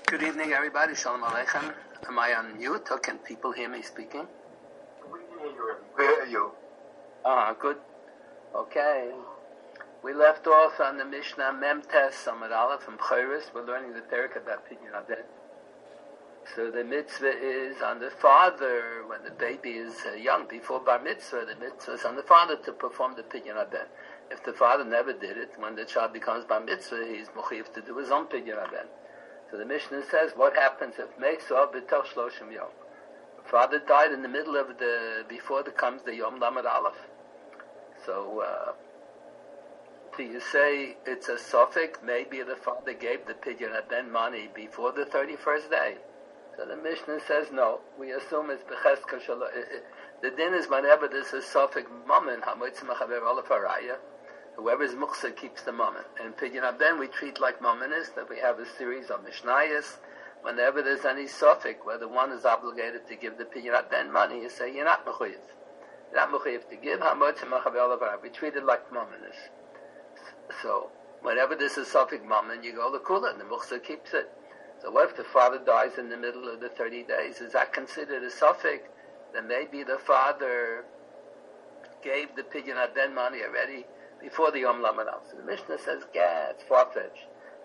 Good evening, everybody. Shalom Aleichem. Am I on mute, or can people hear me speaking? We hear you. Good. Okay. We left off on the Mishnah Memtes Samad Aleph from Chayris. We're learning the Perek about Pidyon Aben. So the mitzvah is on the father when the baby is young, before Bar Mitzvah. The mitzvah is on the father to perform the Pidyon Aben. If the father never did it, when the child becomes Bar Mitzvah, he's mochiv to do his own Pidyon Aben. So the Mishnah says, what happens if Meisov b'toch shloshim yom? The father died in the middle of before comes the Yom Lamed Aleph. So, do you say it's a suffix? Maybe the father gave the Pidyon Aben money before the 31st day. So the Mishnah says, no. We assume it's b'cheska shalosh. The din is whenever there's a suffix moment, hamoitz mechaver olaf haraya. Whoever's muksa keeps the moment. And Pidyon Aben we treat like momenis, that we have a series of Mishnayos. Whenever there's any suffix, whether one is obligated to give the Pidyon Aben money, you say, you're not mechuyev. You're not mechuyev to give, we treat it like momenis. So, whenever there's a suffix moment, you go to kula, and the muksa keeps it. So what if the father dies in the middle of the 30 days? Is that considered a suffix? Then maybe the father gave the Pidyon Aben money already before the Yom Lamed Aleph. So the Mishnah says, yeah, it's far-fetched.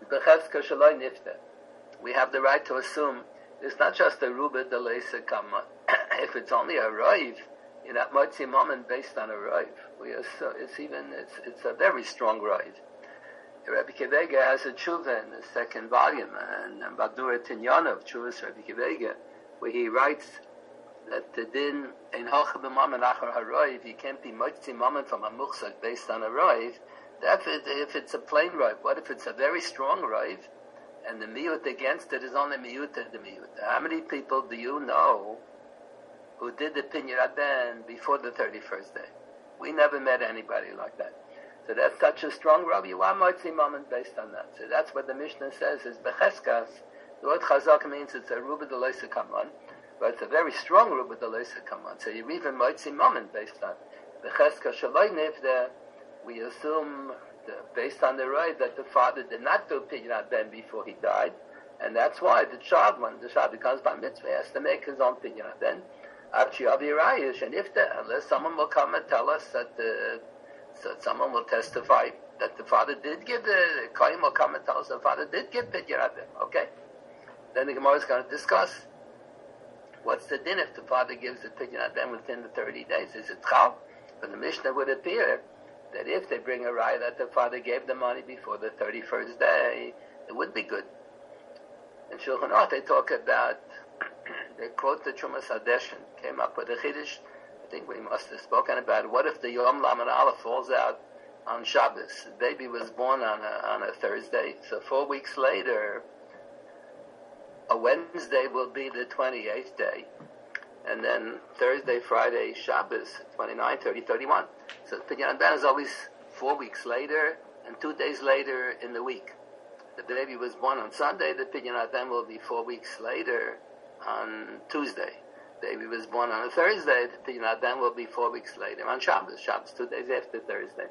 We have the right to assume it's not just a ruba de leisa kama. If it's only a roiv, you're not motzi moment based on a roiv. It's a very strong roiv. Rabbi Kivega has a tshuva in the second volume, and Badura Tinyana Tshuvas Rabbi Kivega, where he writes that the din in hoch b'mamen achar haroiv, you can't be motzi mamen from a muchzak based on a roiv. If it's a plain roiv, what if it's a very strong roiv, and the miyut against it is only miyut and the miyut? How many people do you know who did the Pidyon Aben before the 31st day? We never met anybody like that. So that's such a strong roiv. You want motzi mamen based on that. So that's what the Mishnah says is becheskas. The word chazak means it's a ruba de leisa kaman. But it's a very strong ruba de leisa kaman. So you even motzi mamen based on the cheska shaloi nivda. We assume, based on the roiv, that the father did not do Pidyon Aben before he died, and that's why the child, when the child becomes Bar Mitzvah, has to make his own Pidyon Aben. Unless someone will come and tell us that someone will testify that the father did give the kohen will come and tell us the father did give Pidyon Aben. Okay, then the Gemara is going to discuss. What's the din if the father gives the Pidyon Aben within the 30 days? Is it chal? But the Mishnah would appear that if they bring a raya that the father gave the money before the 31st day, it would be good. In Shulchan Aruch they talk about, they quote the Trumas Hadeshin, came up with a chiddush. I think we must have spoken about it. What if the Yom Lamed Aleph falls out on Shabbos? The baby was born on a Thursday, so 4 weeks later, a Wednesday will be the 28th day, and then Thursday, Friday, Shabbos, 29, 30, 31. So Pidyon Aben is always 4 weeks later and 2 days later in the week. The baby was born on Sunday, the Pidyon Aben will be 4 weeks later on Tuesday. The baby was born on a Thursday, the Pidyon Aben will be 4 weeks later on Shabbos. Shabbos 2 days after Thursday.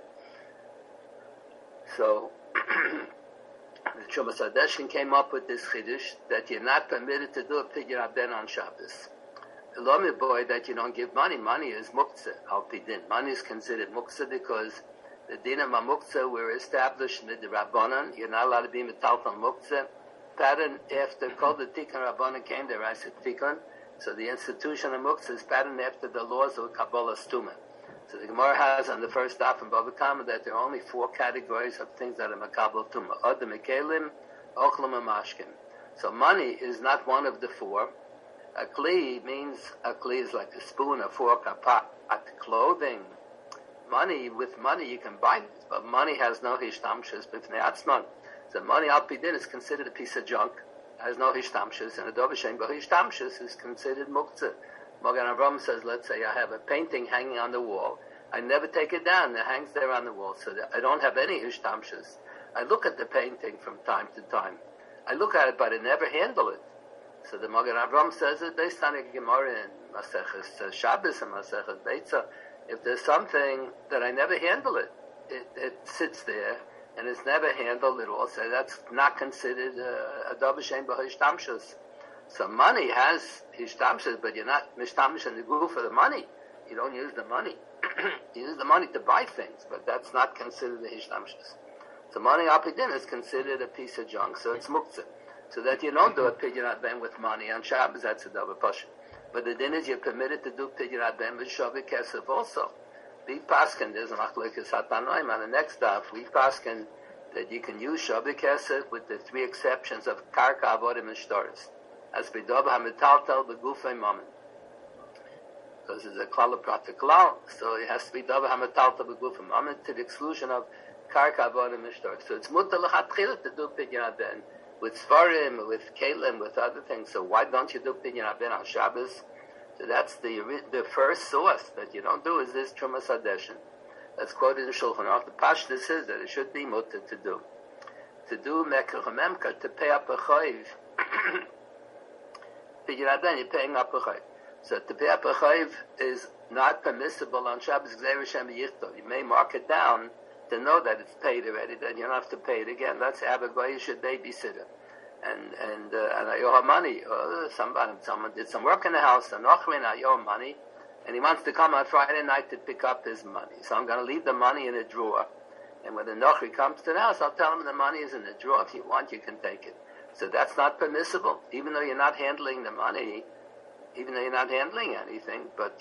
So the Trumas Hadeshin came up with this chiddush that you're not permitted to do a Pidyon Aben on Shabbos. The Lomi boy that you don't give money. Money is muktzah, al pidin. Money is considered muktzah because the din of muktzah were established in the Rabbanan. You're not allowed to be metalf on muktzah. Pattern after kol the tikkun Rabbanan came, there I said tikkun. So the institution of muktzah is patterned after the laws of Kabbalah Stuma. So the Gemara has on the first daf in Bava Kama that there are only 4 categories of things that are makabel tuma. Adam mekelim, ochlam and mashkin. So money is not one of the 4. A kli means, a kli is like a spoon, a fork, a pot, clothing. Money, with money you can buy it, but money has no hishtamshus b'fnei atzman. So money al pidin is considered a piece of junk, has no hishtamshus, and a dovashem but hishtamshus is considered muktzah. Magen Avraham says, let's say I have a painting hanging on the wall. I never take it down, it hangs there on the wall, so that I don't have any hishtamshus. I look at the painting from time to time. I look at it, but I never handle it. So the Magen Avraham says it based on a Gemara in Maseches Shabbos and Maseches Beitza. If there's something that I never handle it, it sits there, and it's never handled at all. So that's not considered a davar shein b'hishtamshus. So money has hishtamshus, but you're not mishtamsh in the guf for the money. You don't use the money. You use the money to buy things, but that's not considered the hishtamshus. So money apidin is considered a piece of junk, so it's muktzah. So that you don't do a pidyon ben with money on Shabbos, that's a davar pasha. But the din is you're permitted to do pidyon ben with shavi kesef also. We paskin, there's a machlokes hatanoim on the next daf. We paskin that you can use shavi kesef with the three exceptions of karka, avodim, and shtaris. As b'dov hamitaltel b'gufay mammon. Because it's a klal pratik klal, so it has to be dov hamitaltel b'gufay mammon to the exclusion of karka, avodim, and shtaris. So it's mutar l'chatchila to do pidyon ben with svarim, with kelim, with other things. So why don't you do pidyon ben on Shabbos? So that's the first source that you don't do is this Trumas Hadeshin. That's quoted in Shulchan Aruch. The Pashta says that it should be mutter to do. To do Mekach Memka, to pay up a chayiv. Pidyon ben, you're paying up a chayiv. So to pay up a chayiv is not permissible on Shabbos. You may mark it down to know that it's paid already, then you don't have to pay it again. That's Abagoy should babysitter. And I owe her money. Someone did some work in the house, and I owe him money, and he wants to come on Friday night to pick up his money. So I'm going to leave the money in a drawer. And when the Nochri comes to the house, I'll tell him the money is in the drawer. If you want, you can take it. So that's not permissible, even though you're not handling the money, even though you're not handling anything, but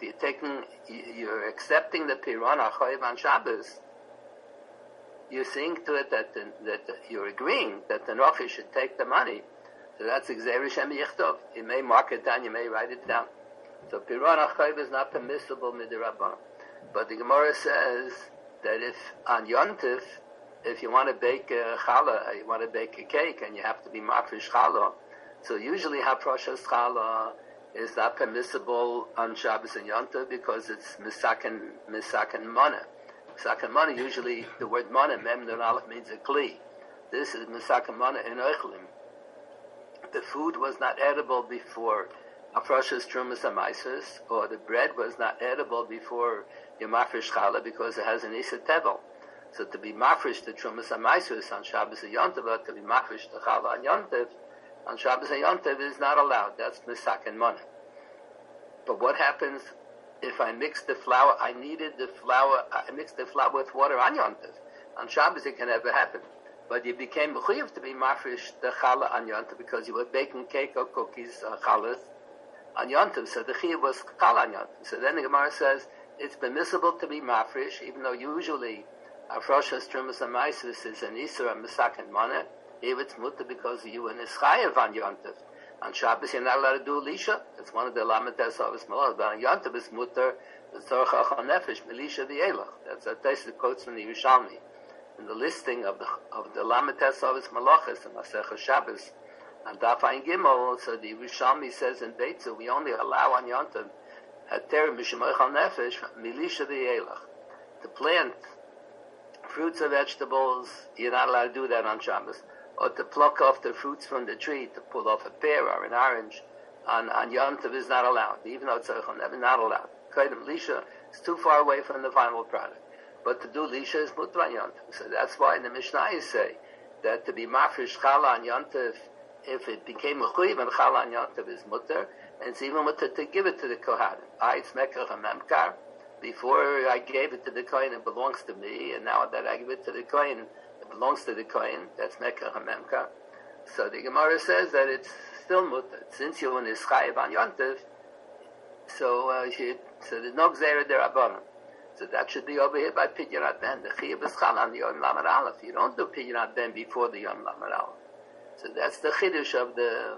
you're accepting the Piron HaChoyev on Shabbos. You're seeing to it that you're agreeing that the Nochi should take the money. So that's Gzeir Shem Yichtov. You may mark it down, you may write it down. So Piron HaChoyev is not permissible midirabban. But the Gemara says that if on Yontif, if you want to bake a challah, you want to bake a cake, and you have to be mafresh challah, so usually haprashas challah is not permissible on Shabbos and Yontif because it's misaken mana. Misaken mana, usually the word mana, mem nun aleph, means a kli. This is misaken mana in oichlim. The food was not edible before afrashas trumas amaisus, or the bread was not edible before your mafresh challah because it has an isa tevel. So to be mafresh to trumas amaisus on Shabbos and Yontif, or to be mafresh to challah on Yontif, on Shabbos and Yontif is not allowed. That's misaken mana. But what happens if I mix the flour? I mixed the flour with water on Yontif. On Shabbos it can never happen. But you became mechuyev to be mafresh the challah on Yontif because you were baking cake or cookies or challahs on Yontif. So the chiyuv was challah on Yontif. So then the Gemara says it's permissible to be mafresh, even though usually afroshas trumas amaisus is an isur and misaken mana. Here it's mutter because you were nischayev on Yontif. On Shabbos you're not allowed to do lisha. It's one of the lamates of his malach. But on Yontif is mutter the tzorach hachal nefesh melisha v'elach. That's a taste that quotes from the Yerushalmi in the listing of the lamates of his malachas in Masechah Shabbos and Daf Ayin Gimel. So the Yerushalmi says in Beitzu we only allow on Yontif hater mishmoich hachal nefesh melisha v'elach to plant fruits or vegetables. You're not allowed to do that on Shabbos. Or to pluck off the fruits from the tree, to pull off a pear or an orange on Yontif is not allowed, even though it's not allowed. Kaidem Lisha is too far away from the final product. But to do Lisha is mutter on Yontif. So that's why in the Mishnah say that to be mafresh challah on Yontif, if it became a chuyiv and challah on Yontif is mutter, and it's even mutter to give it to the kohanim. It's mekach and memkar. Before I gave it to the kohen, it belongs to me, and now that I give it to the kohen, belongs to the kohen. That's mekach hamemka. So the Gemara says that it's still mutter since you're in ischayev on Yontif. So there's no gzeira derabanan. So that should be over here by pidyon ben. The chiyuv is chal on the yom lamed aleph. You don't do pidyon ben before the yom lamed aleph. So that's the chiddush of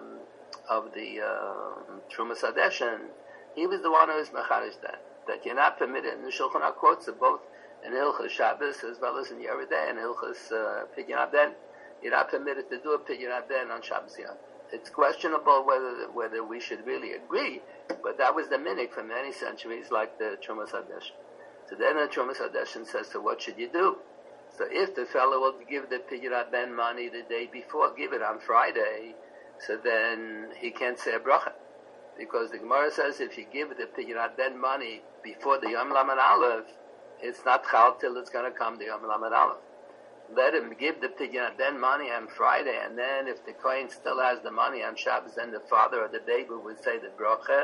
the Trumas Hadeshin. He was the one who was mecharish that you're not permitted. And the Shulchan Aruch quotes of both in Hilchos Shabbos as well as in Yeridei and Hilchos Pidyon Ben. You're not permitted to do a Pidyon Ben on Shabbos Yom. It's questionable whether we should really agree, but that was the minhag for many centuries, like the Trumas Hadeshin. So then the Trumas Hadeshin says, so what should you do? So if the fellow will give the Pidyon Ben money the day before, give it on Friday, so then he can't say a bracha. Because the Gemara says if you give the Pidyon Ben money before the Yom Lamed Aleph, it's not chal till it's going to come the Yom Lamed Aleph. let him give the pidyon ben money on Friday, and then if the kohen still has the money on Shabbos, then the father or the baby would say the bracha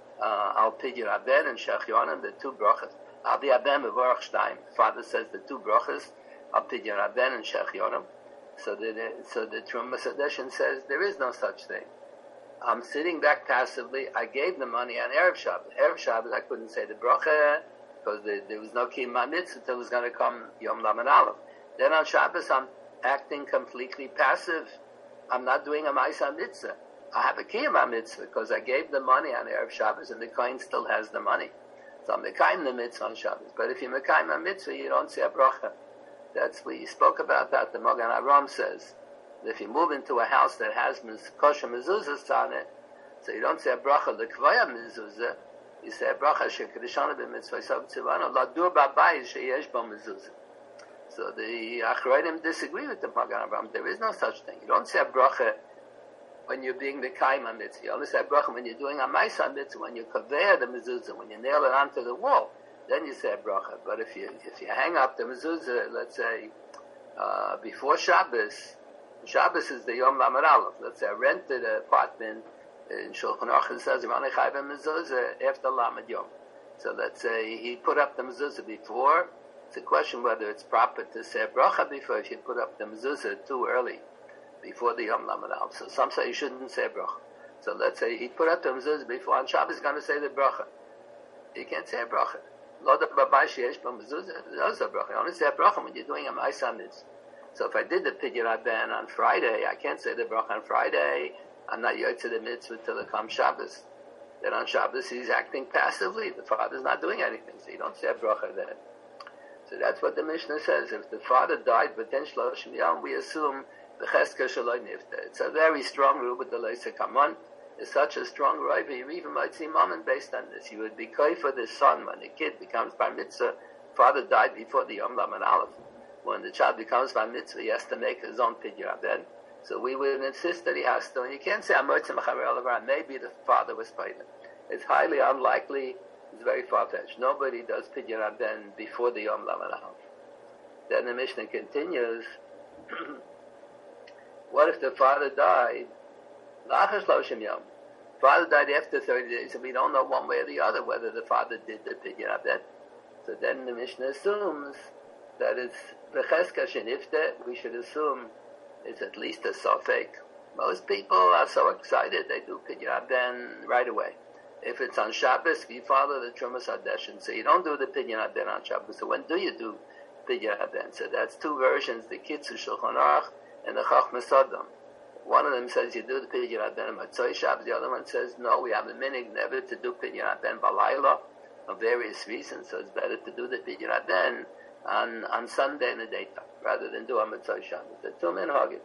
al pidyon ben and shechyonim, the two brachas. Al di aben bevorach shtayim. Father says the two brachas al pidyon ben and shechyonim. So the Truma Sadeshin says there is no such thing. I'm sitting back passively. I gave the money on Erev Shabbos. Erev Shabbos I couldn't say the bracha because there was no kiyum mitzvah until it was going to come Yom Lamed Aleph. Then on Shabbos, I'm acting completely passive. I'm not doing a Ma'aseh Mitzvah. I have a Kiyum Mitzvah because I gave the money on Erev Shabbos and the Kohen still has the money. So I'm Mekayim the Mitzvah on Shabbos. But if you Mekayim a Mitzvah, you don't say a bracha. That's what you spoke about that. The Mogan Aram says that if you move into a house that has kosher mezuzahs on it, so you don't say a bracha l'kvaya mezuzah, you say a bracha she'kedishana b'mitzvah yisav tzivana ladur b'abayis sheyesh bo mezuzah. So the Achroidim disagree with the Magen Avraham. There is no such thing. You don't say a bracha when you're being the Kaima mitzvah. You only say a bracha when you're doing a Maisa mitzvah, when you kaveya the mezuzah, when you nail it onto the wall. Then you say a bracha. But if you hang up the mezuzah, let's say before Shabbos, Shabbos is the Yom Lamed Aleph. Let's say I rented an apartment in Shulchan Aruch. It says Imanei Chayv mezuzah after Lamed Yom. So let's say he put up the mezuzah before. It's a question whether it's proper to say a bracha before if you put up the mezuzah too early, before the Yom Lamed Aleph. So some say you shouldn't say a bracha. So let's say he put up the mezuzah before, on Shabbos he's going to say the bracha. You can't say a bracha. Lo da babay sheyesh ba mezuzah, there's a bracha. You only say a bracha when you're doing a ma'aseh mitzvah. So if I did the pidyon ben on Friday, I can't say the bracha on Friday. I'm not yotze the mitzvah till it comes Shabbos. Then on Shabbos he's acting passively. The father's not doing anything, so you don't say a bracha then. So that's what the Mishnah says. If the father died within Shloshim Yom, we assume the Cheska Shaloi Nifta. It's a very strong rule with the Leisa Kamon. It's such a strong rule, you even might see Mammon based on this. You would be koi for the son when the kid becomes Bar Mitzvah. Father died before the Yom Lamed Aleph. When the child becomes Bar Mitzvah, he has to make his own Pidyon Ben. So we would insist that he has to, and you can't say, maybe the father was pregnant. It's highly unlikely. It's very far-fetched. Nobody does Pidyon Ben before the Yom Lamed Aleph. Then the Mishnah continues, what if the father died? L'achar Shloshim Yom. Father died after 30 days, and we don't know one way or the other whether the father did the Pidyon Ben. So then the Mishnah assumes that it's B'cheska Shenifte. We should assume it's at least a sofek. Most people are so excited, they do Pidyon Ben right away. If it's on Shabbos, we follow the Trumas Hadeshin. So you don't do the Pidyon Ben on Shabbos. So when do you do Pidyon Ben? So that's two versions, the Kitzur Shulchan Aruch and the Chachma Sodom. One of them says you do the Pidyon Ben on Matzoi Shabbos. The other one says, no, we have a minig never to do Pidyon Ben Balayla for various reasons. So it's better to do the Pidyon Ben on Sunday in the daytime rather than do on Matzoi Shabbos. The two men hug it.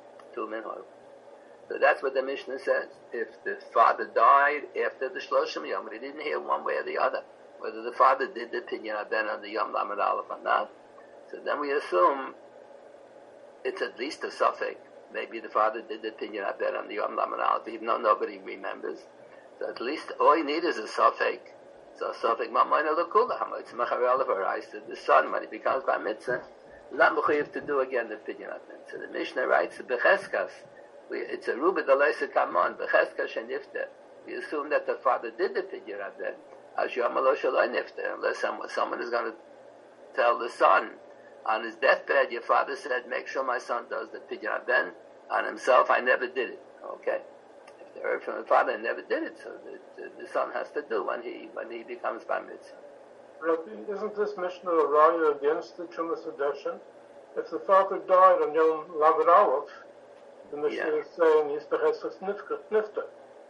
So that's what the Mishnah says. If the father died after the Shloshim Yom, we didn't hear one way or the other whether the father did the Pidyon Ben on the Yom Lamed Aleph or not. So then we assume it's at least a suffix. Maybe the father did the Pidyon Ben on the Yom Lamed Aleph, even though nobody remembers. So at least all you need is a suffix. So a suffix Mamayna L'Kula Hamoitz Macharel of Arais, the son when he becomes Bar Mitzvah, is not mechuyev to do again the Pidyon Ben. So the Mishnah writes B'cheskas. It's a Ruba D'Leisa Kamon, B'cheska Shenifte. We assume that the father did the Pidyon Ben, as Yom Lo Shaloi Nifte, unless someone is going to tell the son, on his deathbed, your father said, make sure my son does the Pidyon Ben. On himself, I never did it. Okay? If they heard from the father, I never did it, so the son has to do when he becomes Bar Mitzvah. Rabbi, isn't this Mishnah a raya against the Trumas Hadeshin? If the father died on Yom Lamed Aleph, the Mishnah is saying he's B'cheska Nifta.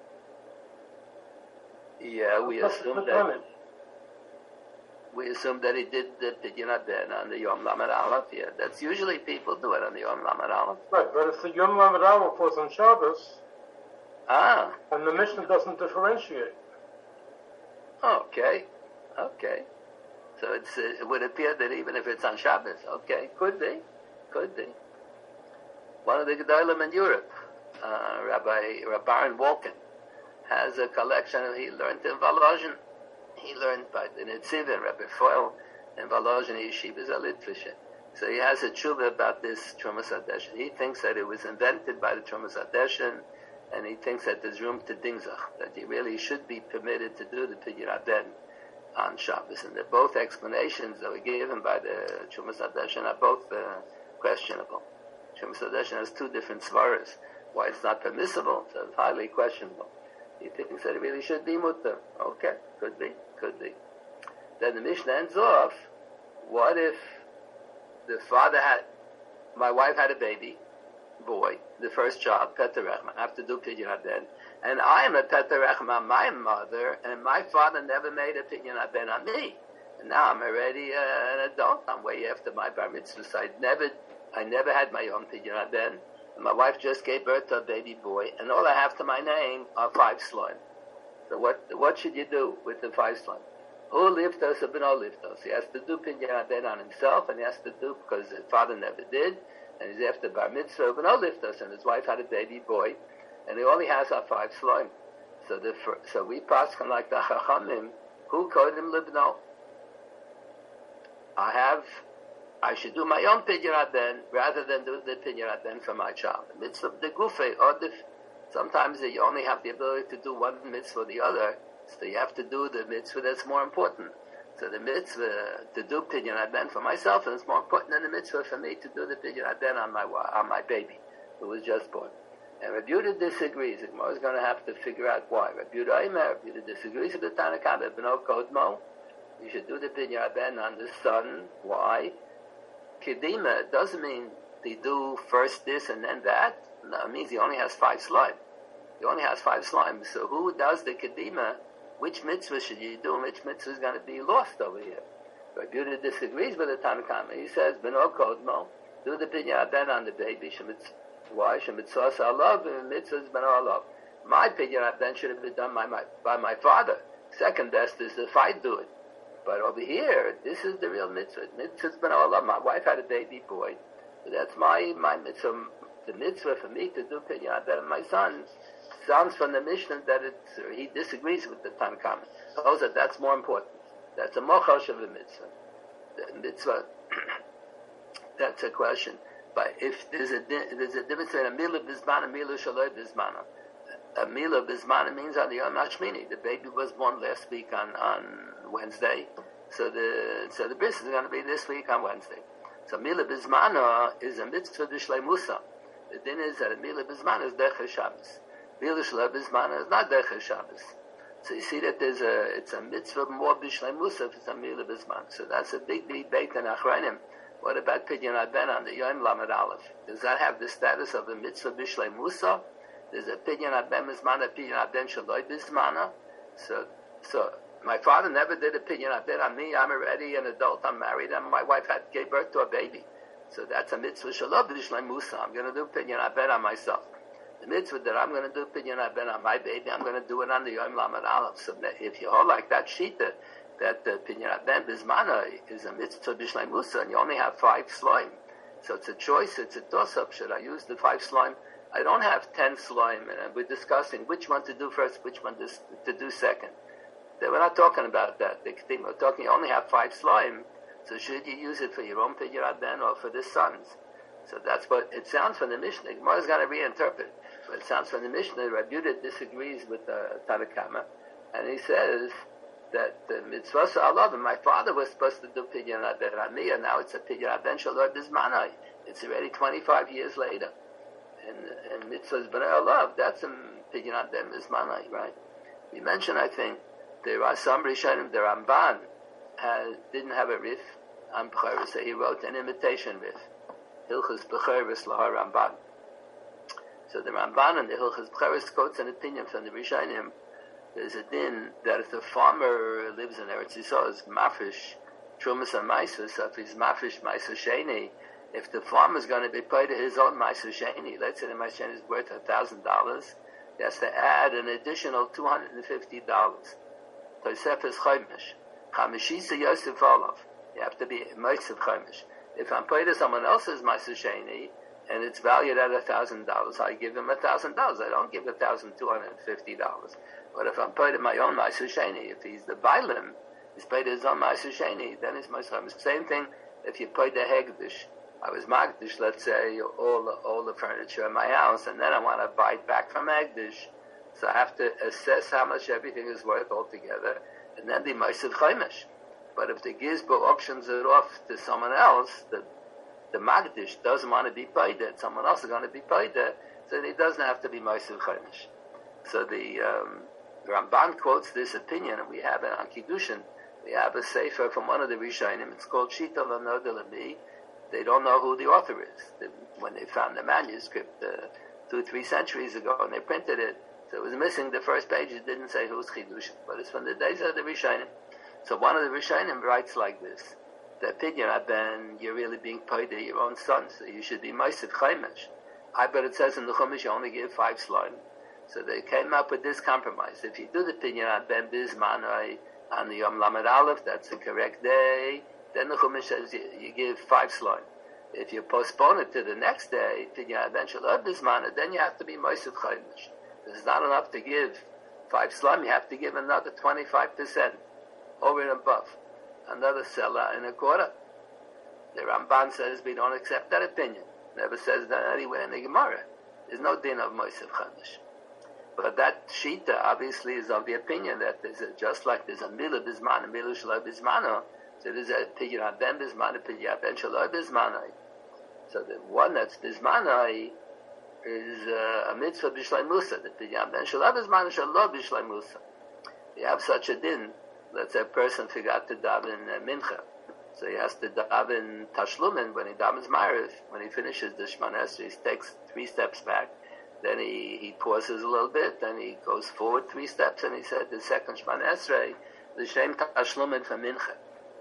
Yeah, we assume that he did the Pidyon Ben on the Yom Lamed Aleph. Yeah, that's usually people do it on the Yom Lamed Aleph. Right, but if the Yom Lamed Aleph was on Shabbos, and the Mishnah doesn't differentiate. Okay. So it would appear that even if it's on Shabbos, could be. One of the Gedolim in Europe, Rabbi Baron Walken, has a collection he learned in Volozhin. He learned by the Nitzivin, Rabbi Foyle, in Volozhin Yeshivas Alitvishin. So he has a tshuva about this Trumas Hadeshin. He thinks that it was invented by the Trumas Hadeshin, and he thinks that there's room to dingzach, that he really should be permitted to do the Pidyon Aden on Shabbos. And both explanations that were given by the Trumas Hadeshin are both questionable. Trumas Hadeshin has two different svaras. Why it's not permissible, so it's highly questionable. He thinks that it really should be mutter. Okay, could be. Then the Mishnah ends off, what if my wife had a baby, boy, the first child, Peterechma, I have to do Pidyon Aden, and I am a Peterechma on my mother, and my father never made a Pidyon Aden on me. And now I'm already an adult, I'm way after my bar mitzvah, so I never had my own Pidyon Aden. My wife just gave birth to a baby boy, and all I have to my name are 5 sloim. So what should you do with the 5 sloim? Who liftos or b'no liftos? He has to do Pidyon Aden on himself, and he has to do because his father never did, and he's after bar mitzvah b'no liftos, and his wife had a baby boy, and he only has our 5 sloim. So we pass him like the chachamim. Who called him libno? I should do my own Pidyon Aden rather than do the Pidyon Aden for my child. The mitzvah of the gufe, or sometimes you only have the ability to do one mitzvah or the other, so you have to do the mitzvah that's more important. So the mitzvah to do Pidyon Aden for myself is more important than the mitzvah for me to do the Pidyon Aden on my baby who was just born. And Rabbi Yehuda disagrees. The Gemara is going to have to figure out why. Rabbi Yehuda disagrees with the Tanna Kamma. B'no kodmo, you should do the Pidyon Aden on the son. Why? Kedima doesn't mean they do first this and then that. No, it means he only has 5 slime. He only has 5 slime. So who does the Kedima? Which mitzvah should you do and which mitzvah is going to be lost over here? Rabbi Yehuda disagrees with the Tanna Kamma. He says, B'no kodmo, do the Pidyon Aden on the baby. Why? Shemitzvah alav and mitzvahs b'no alav. My Pidyon Aden should have been done by my father. Second best is if I do it. But over here, this is the real mitzvah. Mitzvah's b'no alav. My wife had a baby boy. So that's my mitzvah. The mitzvah for me to do Pidyon Aden on my son sounds from the Mishnah that he disagrees with the Tanna Kamma. That's more important. That's a mochash of the mitzvah. The mitzvah, that's a question. But if there's a difference between a milah bizmana and milah shaloi bizmana. A milah bizmana means on the Yom Hashmini. The baby was born last week on Wednesday, so the bris is going to be this week on Wednesday. So milah bizmana is a mitzvah d'shleimusa. The din is that a milah bizmana is derech Shabbos. Milah shaloi bizmana is not derech Shabbos. So you see that it's a mitzvah more b'shleimusa if it's a milah bizmana. So that's a big debate in Achronim. What about Pidyon Aden on the Yom Lamed Aleph? Does that have the status of a mitzvah b'shlei Musa? There's a Pidyon Aden Bizmana, Pidyon Aden Shaloi Bizmana. So my father never did a Pidyon Aden on me. I'm already an adult. I'm married, and my wife gave birth to a baby. So that's a mitzvah Shaloi b'shlei Musa. I'm going to do Pidyon Aden on myself. The mitzvah that I'm going to do Pidyon Aden on my baby, I'm going to do it on the Yom Lamed Aleph. So if you hold like that shita, that the Pidyon Aden Bizmana is a mitzvah b'shlei Musa, and you only have 5 sloim. So it's a choice, it's a toss-up. Should I use the 5 sloim? I don't have 10 sloim, and we're discussing which one to do first, which one to do second. We're not talking about that. We're talking you only have 5 sloim, so should you use it for your own Pidyon Aden or for the sons? So that's what it sounds from the Mishnah. Gemara is going to reinterpret, but it sounds from the Mishnah. Rabbi Yehuda disagrees with the Tanna Kamma, and he says that the mitzvah alav, and my father was supposed to do Pidyon Aden on me, and now it's a Pidyon Aden shaloi bizmana. It's already 25 years later. And mitzvah's b'nei alav, that's a Pidyon Aden bizmana, right? We mentioned, I think, there are some Rishonim, the Ramban didn't have a rif on B'chorus, so he wrote an imitation rif. Hilchos B'chorus lahar Ramban. So the Ramban and the Hilchos B'chorus quotes an opinion from the Rishonim. There's a din that if the farmer lives in Eretz Yisrael, is mafish trumas and ma'aser. So if he's mafish ma'aser sheni, if the farmer is going to be paid his own ma'aser sheni, let's say the ma'aser sheni is worth $1,000, he has to add an additional $250. Tosefes chomish, chamishisa yosef olav. You have to be ma'aser chomish. If I'm paid to someone else's ma'aser sheni and it's valued at $1,000, I give him $1,000. I don't give $1,250. But if I'm paid in my own ma'aser sheni, if he's the bailim, he's paid his own ma'aser sheni, then it's ma'aser chomish. Same thing if you pay the hegdish, I was magdish, let's say, all the furniture in my house, and then I want to buy it back from hegdish, so I have to assess how much everything is worth altogether, and then be Ma'aser Chaimish. But if the Gizbo auctions it off to someone else, the Magdish doesn't want to be paid it, someone else is going to be paid it, so he doesn't have to be Ma'aser Chaimish. So the Ramban quotes this opinion, and we have it on Kiddushin. We have a sefer from one of the Rishonim. It's called Shita L'Noda L'Mi. They don't know who the author is. When they found the manuscript 2-3 centuries ago, and they printed it, so it was missing the first page. It didn't say who's Chiddushin, but it's from the days of the Rishonim. So one of the Rishonim writes like this: the opinion, Ben, you're really being paid to your own son, so you should be Ma'aser Chaimish. I bet it says in the Chumash you only give 5 slime. So they came up with this compromise. If you do the opinion Ben Bismanai on the Yom Lamed Aleph, that's the correct day, then the Chumash says you give 5 slime. If you postpone it to the next day, opinion Ben Shalom Bismanai, then you have to be Ma'aser Chaimish. It's not enough to give 5 slime, you have to give another 25%. Over and above, another seller in a quarter. The Ramban says we don't accept that opinion. Never says that anywhere in the Gemara. There's no din of Ma'aser Chaimish. But that Shita obviously is of the opinion that just like there's a Milah Bisman, a Milah Shalai Bismano, so there's a Pidyon Ben Bisman, a Pidyon Ben Shalai Bismanai. So the one that's Bismanai is a mitzvah Bishlai Musa. The Pidyon Ben Shalai Bisman Shalai Bishlai Musa. You have such a din. Let's say a person forgot to daven mincha, so he has to daven tashlumin when he davens ma'ariv. When he finishes the Shemona Esrei, he takes 3 steps back, then he pauses a little bit, then he goes forward 3 steps, and he said the second Shemona Esrei, the shem tashlumin for mincha.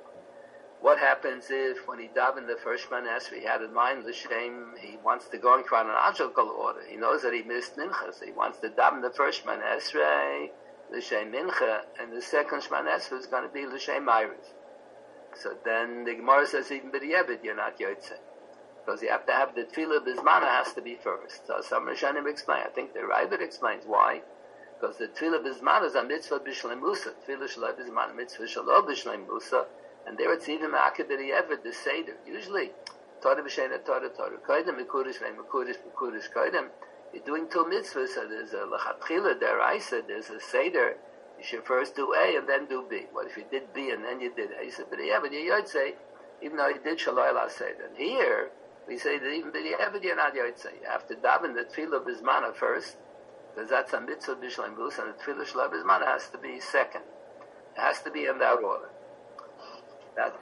What happens if when he davened the first Shemona Esrei, he had in mind the shem, he wants to go in chronological order. He knows that he missed mincha, so he wants to daven the first Shemona Esrei, L'Shem Mincha, and the second Shemona Esrei is going to be L'Shem Ma'ariv. So then the Gemara says even b'di'evid you're not Yotzei, because you have to have the Tefillah Bismana has to be first. So some Rishonim explain. I think the Ravid explains why, because the Tefillah Bismana is a mitzvah b'Shlei Musa. Tefillah Shalai Bismana mitzvah Shalai b'Shlei Musa, and there it's even ma'akeh b'di'evid the Seder. Usually Torah b'Sheina Torah Kodim Mekudesh Mekudesh Mekudesh Kodim. You're doing 2 mitzvahs, so there's a L'chatchila deraisa, there's a Seder. You should first do A and then do B. What if you did B and then you did A? He said, but you're Yotzei, even though you did Shaloi La Seder. And here, we say that even b'di'evid you're not Yotzei. You have to daven the Tefillah Bismana first, because that's a mitzvah b'Shlei Musa, and the Tefillah Shalai Bismana has to be second. It has to be in that order. That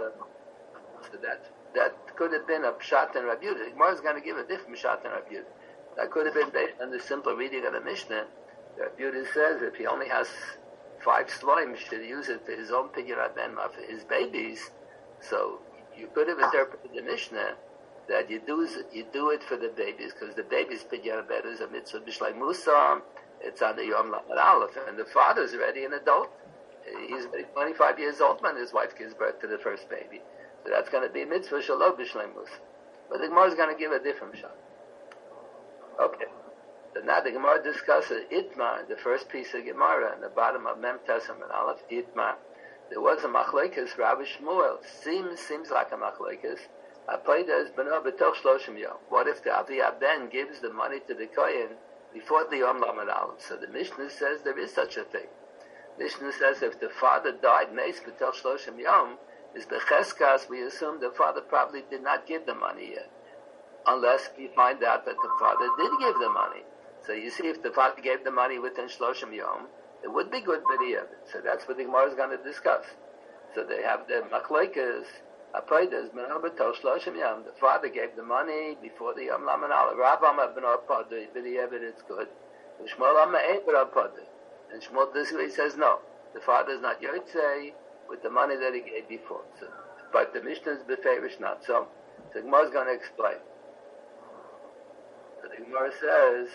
could have been a Pshat and Rabbi Yehuda. The Gemara is going to give a different Pshat and Rabbi Yehuda. That could have been based on the simple reading of the Mishnah. Rabbi Yehuda says if he only has 5 slime, he should use it for his own Pidyon Ben, for his babies. So you could have interpreted the Mishnah that you do it for the babies, because the baby's Pidyon Ben is a mitzvah b'Shlei Musa. It's on the Yom Lamed Aleph, and the father's already an adult. He's 25 years old when his wife gives birth to the first baby. So that's going to be a mitzvah Shalom b'Shlei Musa. But the Gemara is going to give a different shot. Okay. So now the Gemara discusses Itmar, the first piece of Gemara, in the bottom of Mem Tesam and Aleph, Itmar. There was a machlekes, Rabbi Shmuel. Seems like a machlekes. I played as Beno B'toch Shloshim Yom. What if the Aviyah Ben gives the money to the Kohen before the Yom Lamed Aleph? So the Mishnah says there is such a thing. Mishnah says if the father died Meis B'toch Shloshim Yom, is B'cheskas, we assume the father probably did not give the money yet, unless we find out that the father did give the money. So you see, if the father gave the money within Shloshim Yom, it would be good b'di'evid. So that's what the Gemara is going to discuss. So they have the machlekes, apaydas, B'no B'toch Shloshim Yom. The father gave the money before the Yom Lamed Aleph. Rav Amar B'no Padui, b'di'evid it's good. Shmuel Amar Ein B'no Padui. And Shmuel this way says no. The father is not Yotzei with the money that he gave before. So, but the Mishnah is beferish not so. So the Gemara is going to explain. So the Gemara says,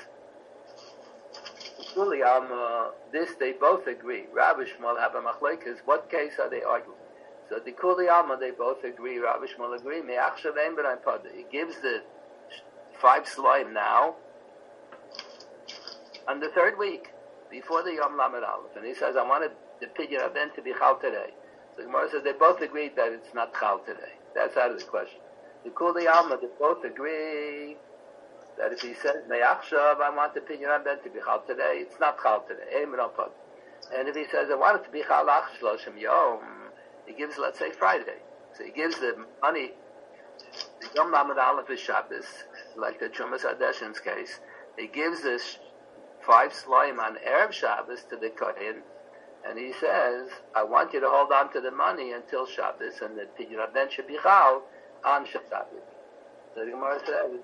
this they both agree. Rabbi Shmuel have a machlekes. What case are they arguing? So the Kuli Alma they both agree. Rabbi Shmuel agree. He gives the 5 slime now on the 3rd week before the Yom Lamed Aleph, and he says, I wanted the Pidyon Ben to be chal today. So the Gemara says they both agreed that it's not chal today. That's out of the question. The Kuli Alma, they both agree that if he says, Me'achshav, I want the Pinyan Rabben to be Chal today, it's not Chal today. And if he says, I want it to be Chal Ach Shloshim Yom, he gives, let's say, Friday. So he gives the money, the Yom Lamed Aleph is Shabbos, like the Chumas Hadeshin's case. He gives this 5 Sloim on Erev Shabbos to the Kohen, and he says, I want you to hold on to the money until Shabbos, and the Pinyan Rabben should be Chal on Shabbos. So the Gemara says,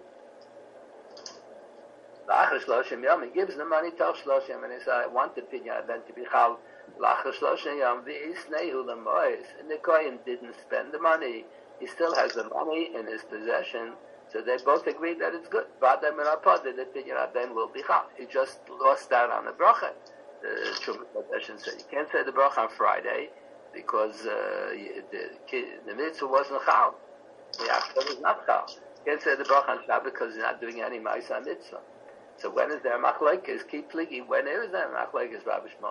L'achar Shloshim Yom, he gives the money till Shloshim, and he says, I want the Pinyan Rabben to be Chal L'achar Shloshim Yom, v'isnehu l'mois, and the Kohen didn't spend the money. He still has the money in his possession, so they both agree that it's good. V'adam and Apod, the Pinyan Rabben will be Chal. He just lost out on the bracha. The Chumash Hadeshin said, you can't say the bracha on Friday, because the mitzvah wasn't Chal. The Achshav is not Chal. You can't say the bracha on Shabbat because you're not doing any Ma'aseh mitzvah. So when is there machlekes? Keep fligi. When is there machlekes? Rabbi Shmuel.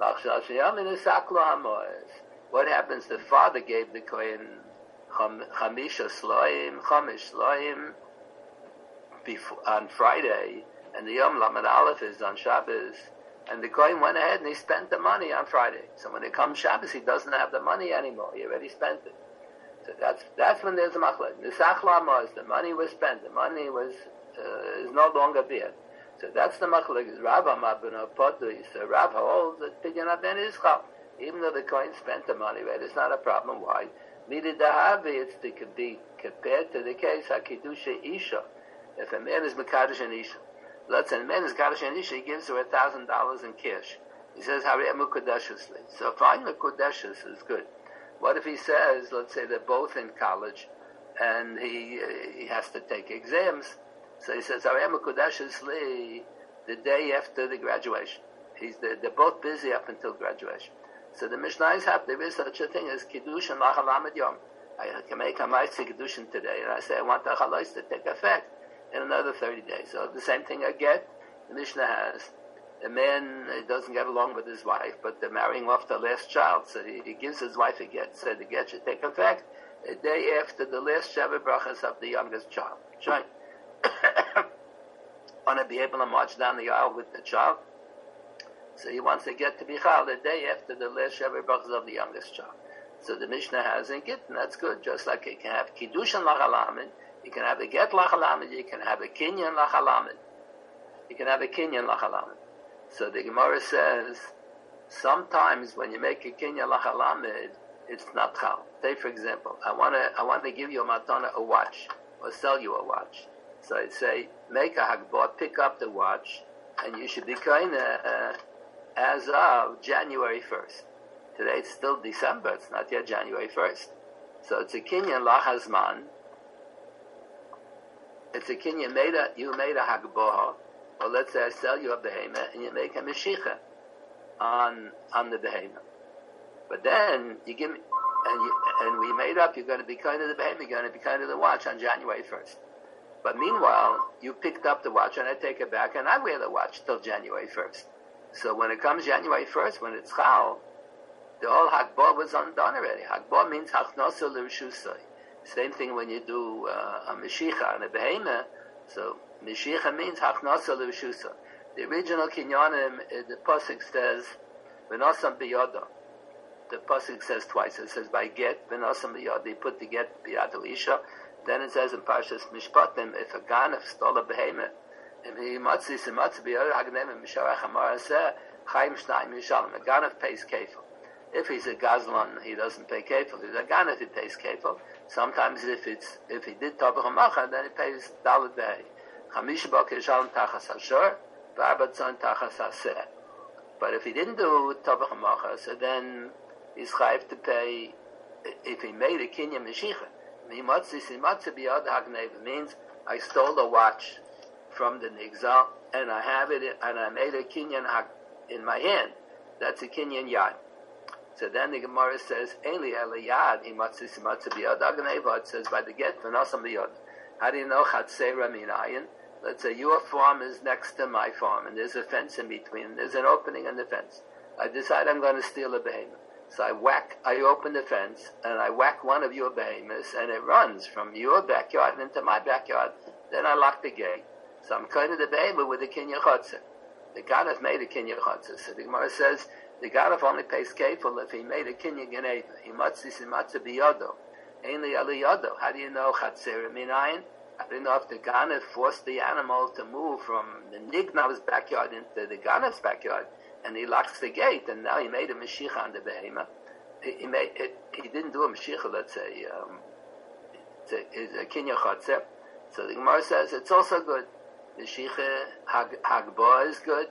What happens? The father gave the kohen chamisha sloim, chamish sloim on Friday, and the Yom Lamed Aleph is on Shabbos. And the kohen went ahead and he spent the money on Friday. So when it comes Shabbos, he doesn't have the money anymore. He already spent it. So that's when there's a machlek. The money was spent. The money was is no longer there. So that's the machlek. Rav Amar ben Apod. So Rav holds that Pinyan Rabben is Chal, even though the coin spent the money. Right? It's not a problem. Why? Midi dahavi. It's to be compared to the case hakidusha isha. If a man is mekadosh an isha, let's say a man is mekadosh an isha, he gives her $1,000 in cash. He says hariyemu kodeshusli. So fine, the kodeshus is good. What if he says, let's say they're both in college, and he has to take exams? So he says, the day after the graduation. They're both busy up until graduation. So the Mishnah have, there is such a thing as Kiddushin Lachalamed Yom. I can make a Ma'aseh Kiddushin today, and I say I want the Chalais to take effect in another 30 days. So the same thing I get, the Mishnah has. A man doesn't get along with his wife, but they're marrying off the last child, so he gives his wife a get. So the get should take effect a day after the last Sheva Brachas of the youngest child. Right? Want to be able to march down the aisle with the child, so he wants to get to be Chal the day after the last Sheva Brachas of the youngest child. So the Mishnah has a get, and that's good. Just like you can have Kiddushin Lachalamed, you can have a get Lachalamed, you can have a Kinyan Lachalamed. You can have a Kinyan Lachalamed. So the Gemara says, sometimes when you make a Kinyan Lachalamed, it's not Chal. Say, for example, I want to give you a matana, a watch, or sell you a watch. So I'd say, make a hagbah, pick up the watch, and you should be kind as of January 1st. Today it's still December, it's not yet January 1st. So it's a Kinyan Lachazman. It's a Kinyan, you made a hagbah, or let's say I sell you a behemoth, and you make a meshicha on the behemoth. But then you give me, and we made up, you're going to be kind of the behemoth, you're going to be kind of the watch on January 1st. But meanwhile, you picked up the watch, and I take it back, and I wear the watch till January 1st. So when it comes January 1st, when it's Chal, the whole Hagbah was undone already. Hagbah means Hachnosa L'Rshusai. Same thing when you do a Meshicha on a behemoth. So Meshicha means Hachnosa L'Rshusai. The original Kinyanim, the Pasuk says, V'nosam B'yodah. The Pasuk says twice. It says by get, V'nosam B'yodah. They put the get B'yado Isha. Then it says in Parshas Mishpatim, if a Ganef stole a behemoth, and he matzi simatzi b'yodah hagnem and misharach amar aseh chayim shnayim yishalom. A Ganef pays kefil. If he's a Gazlan, he doesn't pay kefil. If he's a Ganef, he pays kefil. Sometimes if he did tabach hamacha, then he pays dalet behi. Chamish b'okeh yishalom tachas hashor, v'arbatzon tachas haseh. But if he didn't do tabach hamacha, so then he's chayiv to pay. If he made a kinyan meshicha, means I stole a watch from the Nigzal and I have it and I made a kinyan in my hand. That's a kinyan yad. So then the Gemara says, Eli Eliyad, it says by the get, how do you know Chatzera Minayin? Let's say your farm is next to my farm and there's a fence in between, there's an opening in the fence. I decide I'm going to steal a behemoth. So I open the fence, and I whack one of your behemoths, and it runs from your backyard into my backyard. Then I lock the gate. So I'm kind of the behemoth with the kinyan chotzer. The Ganef made a kinyan chotzer. So the Gemara says, the Ganef only pays kefil if he made a kinyan geneva. He matzis biyodo. Ainli aliyado. How do you know chatzer minayin? I don't know if the Ganef forced the animal to move from the Nignav's backyard into the Ganef's backyard, and he locks the gate, and now he made a Mashiach on the behemoth. He didn't do a Mashiach, let's say, it's a Kinyan Chotzer. So the Gemara says it's also good. Mashiach Hagba is good.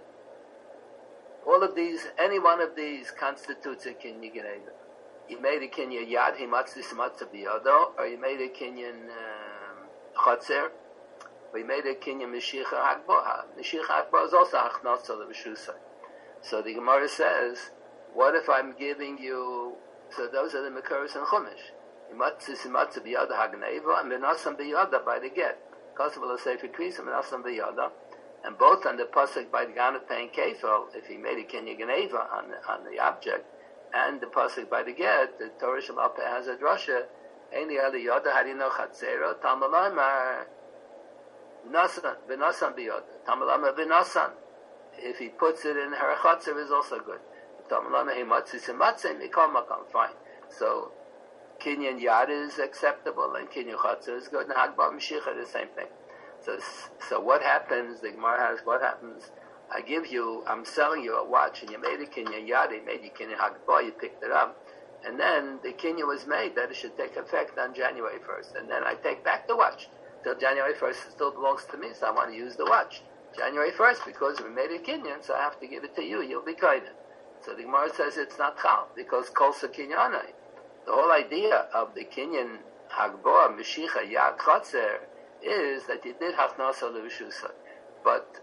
All of these, any one of these constitutes a Kinyan Geneva. You made a Kinyan Yad, he matzis matzah biyodo, or you made a Kinyan Chotzer, we made a kinyan Mashiach Hagba. Mashiach Hagba is also Hachnasa L'B'Shusay. So the Gemara says, what if I'm giving you, so those are the Mekuros and Chumash. Matzis matzah biyada hagneva, and benasam biyada by the get. Kosovo Sefer Krisim, benasam biyada, and both on the pasuk by the Ganef paying kefil, if he made a kinyan geneva on the object, and the pasuk by the get, the Torah Shabbat has a drasha. Any other yoda, how do you know chatzera? Tamalamar v'nasan biyoda. Tamalamar v'nasan. If he puts it in her chatzer, is also good. Tamalamar himatzis himatzim mikol makam. Fine. So kinyan yad is acceptable, and kinyan chatzer is good, and hagba mashiach is the same thing. So what happens? The Gemara has what happens. I'm selling you a watch, and you made a kinyan yad, you made a kinyan hagba, you picked it up. And then the kinyan was made that it should take effect on January 1st. And then I take back the watch. Till January 1st it still belongs to me, so I want to use the watch. January 1st, because we made a kinyan, so I have to give it to you. You'll be kind. So the Gemara says it's not chal, because kolsa kinyanai. The whole idea of the kinyan hagboa, meshicha, yad, chotzer, is that you did hachnasa l'rishusay. But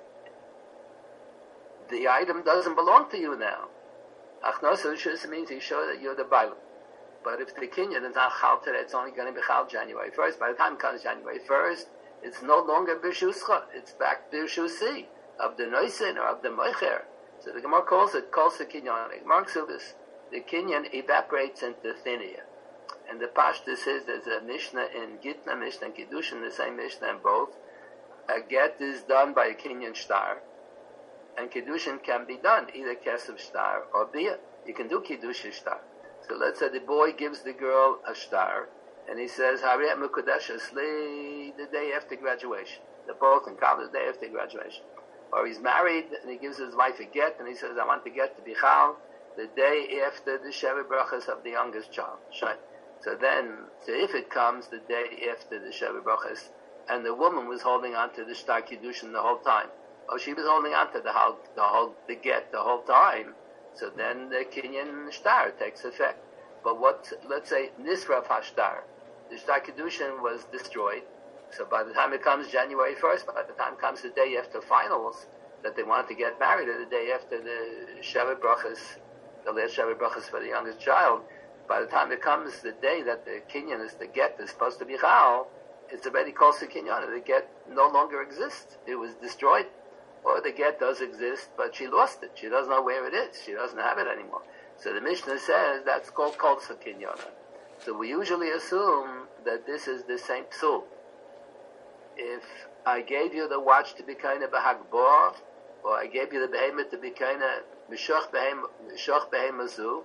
the item doesn't belong to you now. Achnasa l'rishusay means you show that you're the bailam. But if the kinyan is not chal today, it's only going to be chal January 1st. By the time it comes January 1st, it's no longer b'shuscha. It's back b'shusi of the noisin or of the moicher. So the Gemara calls it kolsa kinyan. The Gemara says this: the kinyan evaporates into thin air. And the Pashta says there's a Mishnah in Gitna, Mishnah and Kiddushin, the same Mishnah in both. A get is done by a kinyan shtar, and Kiddushin can be done either kesef shtar or bia. You can do Kiddushin shtar. So let's say the boy gives the girl a shtar, and he says, Hariyat Mukodesh Asli, the day after graduation. They're both in college, the day after graduation. Or he's married, and he gives his wife a get, and he says, I want the get to be chal the day after the Sheva Brachas of the youngest child. So if it comes the day after the Sheva Brachas, and the woman was holding on to the shtar Kiddushin the whole time, or she was holding on to the get the whole time, so then the kinyan shtar takes effect. But let's say Nisraf Hashtar, the shtar Kiddushin was destroyed, so by the time it comes January 1st, by the time it comes the day after finals, that they wanted to get married, or the day after the Sheva Brachas, the last Sheva Brachas for the youngest child, by the time it comes the day that the kinyan is the get is supposed to be chal, it's already called the kinyan. The get no longer exists. It was destroyed. Or the get does exist, but she lost it. She doesn't know where it is. She doesn't have it anymore. So the Mishnah says that's called kinyan. So we usually assume that this is the same psul. If I gave you the watch to be kind of a hagbor, or I gave you the behemoth to be kind of mishoch behemazu,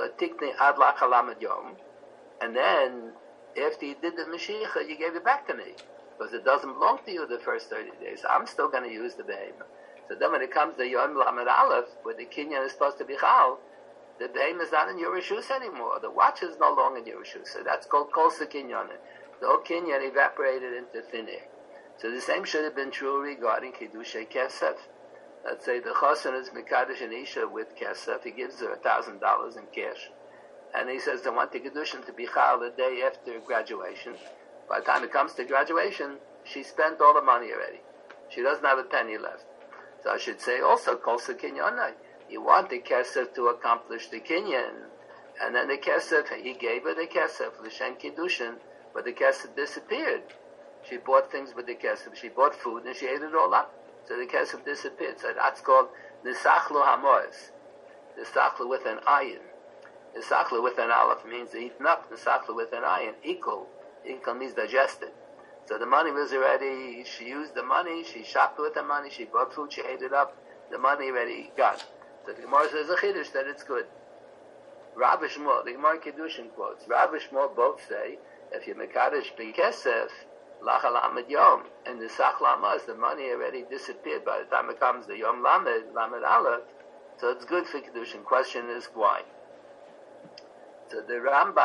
and then after you did the Mashiach, you gave it back to me, because it doesn't belong to you the first 30 days. I'm still going to use the behemoth. So then when it comes to Yom Lamed Aleph, where the kinyan is supposed to be chal, the behemoth is not in your reshus anymore. The watch is no longer in your reshus. So that's called kolsa kinyan. The whole kinyan evaporated into thin air. So the same should have been true regarding Kiddushay Kesef. Let's say the Chosin is Mekadosh and Isha with Kesef. He gives her $1,000 in cash. And he says, I want the Kiddushin to be chal the day after graduation. By the time it comes to graduation, she spent all the money already. She doesn't have a penny left. So I should say also, kolsa kinyanai. You want the Kesef to accomplish the kinyan. And then the Kesef, he gave her the Kesef, l'shem Kiddushin, but the Kesef disappeared. She bought things with the Kesef. She bought food and she ate it all up. So the Kesef disappeared. So that's called Nisachlu Hamois. Nisachlu with an ayin. Nisachla with an aleph means eaten up. Nisachla with an ayin, ikul. Ikul means digested. So the money was already, she used the money, she shopped with the money, she bought food, she ate it up, the money already gone. So the Gemara says a chiddush that it's good. Rav Shmuel, the Gemara Kiddushin quotes, Rav Shmuel both say, if you mekadosh b'kesef, lachal lamed yom, and the sach lamas, the money already disappeared by the time it comes the yom lamed aleph, so it's good for Kiddushin. Question is why? So the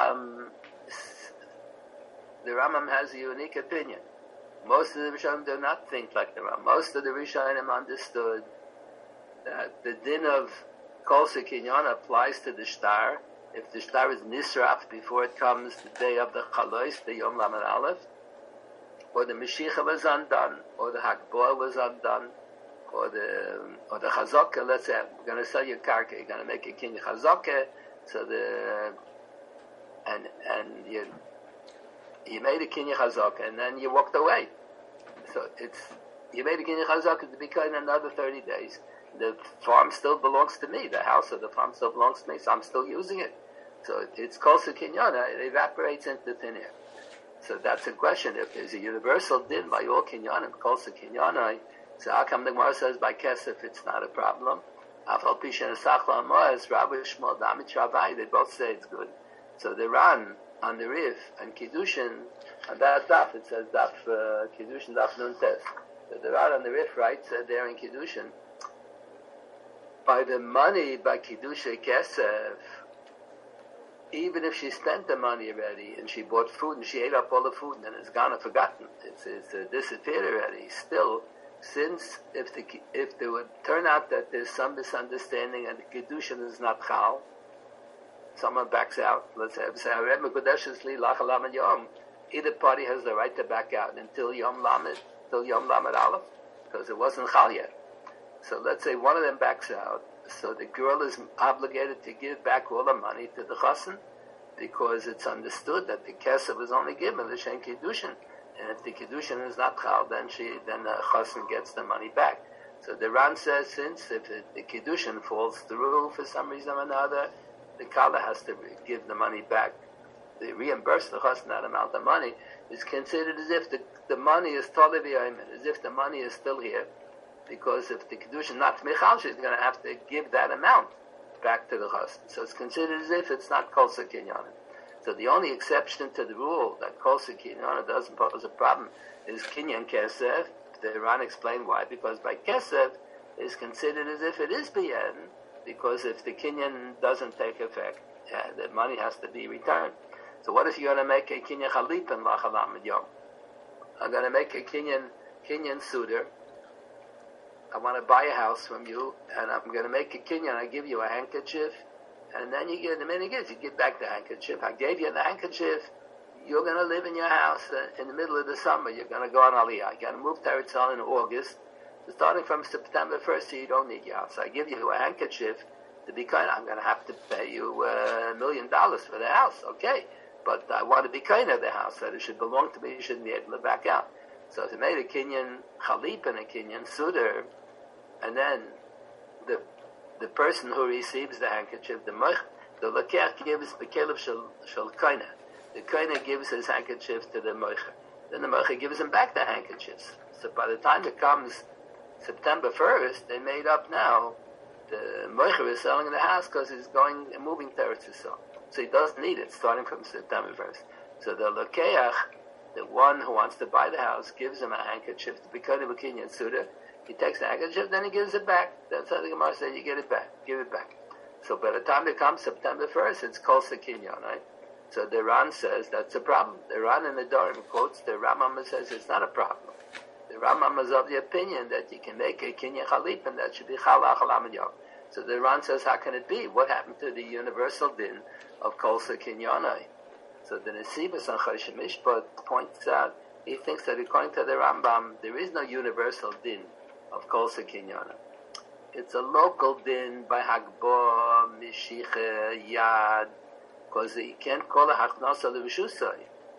Rambam has a unique opinion. Most of the Rishonim do not think like the Rambam. Most of the Rishonim understood that the din of Kol Sekinyan applies to the shtar. If the shtar is nisraf before it comes the day of the Chalois, the Yom Lamed Aleph, or the Mashiach was undone, or the Hakbor was undone, or the Chazokah, let's say, we're going to sell you karka, you're going to make a king Chazokah, so you made a kinyan chazaka and then you walked away. So you made a kinyan chazaka to be kind another 30 days. The farm still belongs to me. The house of the farm still belongs to me, so I'm still using it. So it's called kinyana. It evaporates into thin air. So that's a question. If there's a universal din by all kinyanim, called kinyana, so how come the Gemara says by kesef it's not a problem? Afal pisha nesachla amoaz, Rabbi Shmuel Damit Shavai, they both say it's good. So they run on the Rif and Kiddushin, and that daf, it says daf, Kiddushin daf nun tes. So the Ran on the Rif writes there in Kiddushin, by the money, by Kiddushay Kesef, even if she spent the money already, and she bought food, and she ate up all the food, and it's gone and forgotten, it's disappeared already, still, since if there would turn out that there's some misunderstanding and the Kiddushin is not chal, someone backs out, let's say, either party has the right to back out until Yom Lamed Aleph, because it wasn't chal yet. So let's say one of them backs out, so the girl is obligated to give back all the money to the chassan, because it's understood that the kesef was only given the Shen Kiddushin, and if the Kiddushin is not chal, then the chassan gets the money back. So the Ran says, since if the Kiddushin falls through for some reason or another, the Kala has to give the money back. They reimburse the chassan that amount of money. Is considered as if the money is totally as if the money is still here. Because if the Kiddushin not Michal, she's going to have to give that amount back to the chassan. So it's considered as if it's not Kol Sekinyanim. So the only exception to the rule that Kol Sekinyanim doesn't pose a problem is Kinyan Kesef. The Iran explained why. Because by Kesef, is considered as if it is Bien, because if the Kinyan doesn't take effect, the money has to be returned. So what if you're going to make a Kinyan Chalip in Lachalam Yom? I'm going to make a Kinyan Suder. I want to buy a house from you, and I'm going to make a kinyan. I give you a handkerchief, and then you get the minute you give back the handkerchief. I gave you the handkerchief. You're going to live in your house in the middle of the summer. You're going to go on Aliyah. You're going to move to Eretz Yisrael in August. So starting from September 1st, you don't need your house. I give you a handkerchief to be kind. I'm going to have to pay you $1 million for the house. Okay, but I want to be kind of the house, that it should belong to me. You shouldn't be able to back out. So if you made a kinyan chalip and a kinyan suder, and then the person who receives the handkerchief, the lekeach gives the kelef shel koina. The koina gives his handkerchief to the moicher. Then the moicher gives him back the handkerchiefs. So by the time it comes September 1st, they made up now. The moicher is selling the house because he's moving to Eretz Yisrael. So he doesn't need it starting from September 1st. So the lekeach, the one who wants to buy the house, gives him a handkerchief to be kind of a kinyan suda. He takes the handkerchief, then he gives it back. That's how the Gemara says you get it back. Give it back. So by the time it comes September 1st, it's called Sekinyan, right? So the Ran says that's a problem. The Ran in the Dorim quotes the Rambam says it's not a problem. The Rambam is of the opinion that you can make a kinyan chalip and that should be chalach alamid yom. So the Ran says, how can it be? What happened to the universal din of kol sekinyanai? So the Nesivos on Chodesh Mishpat points out, he thinks that according to the Rambam, there is no universal din of kol sekinyana. It's a local din by Hagbah, Mishicha, Yad, because you can't call it Hachnasa L'Rishusai.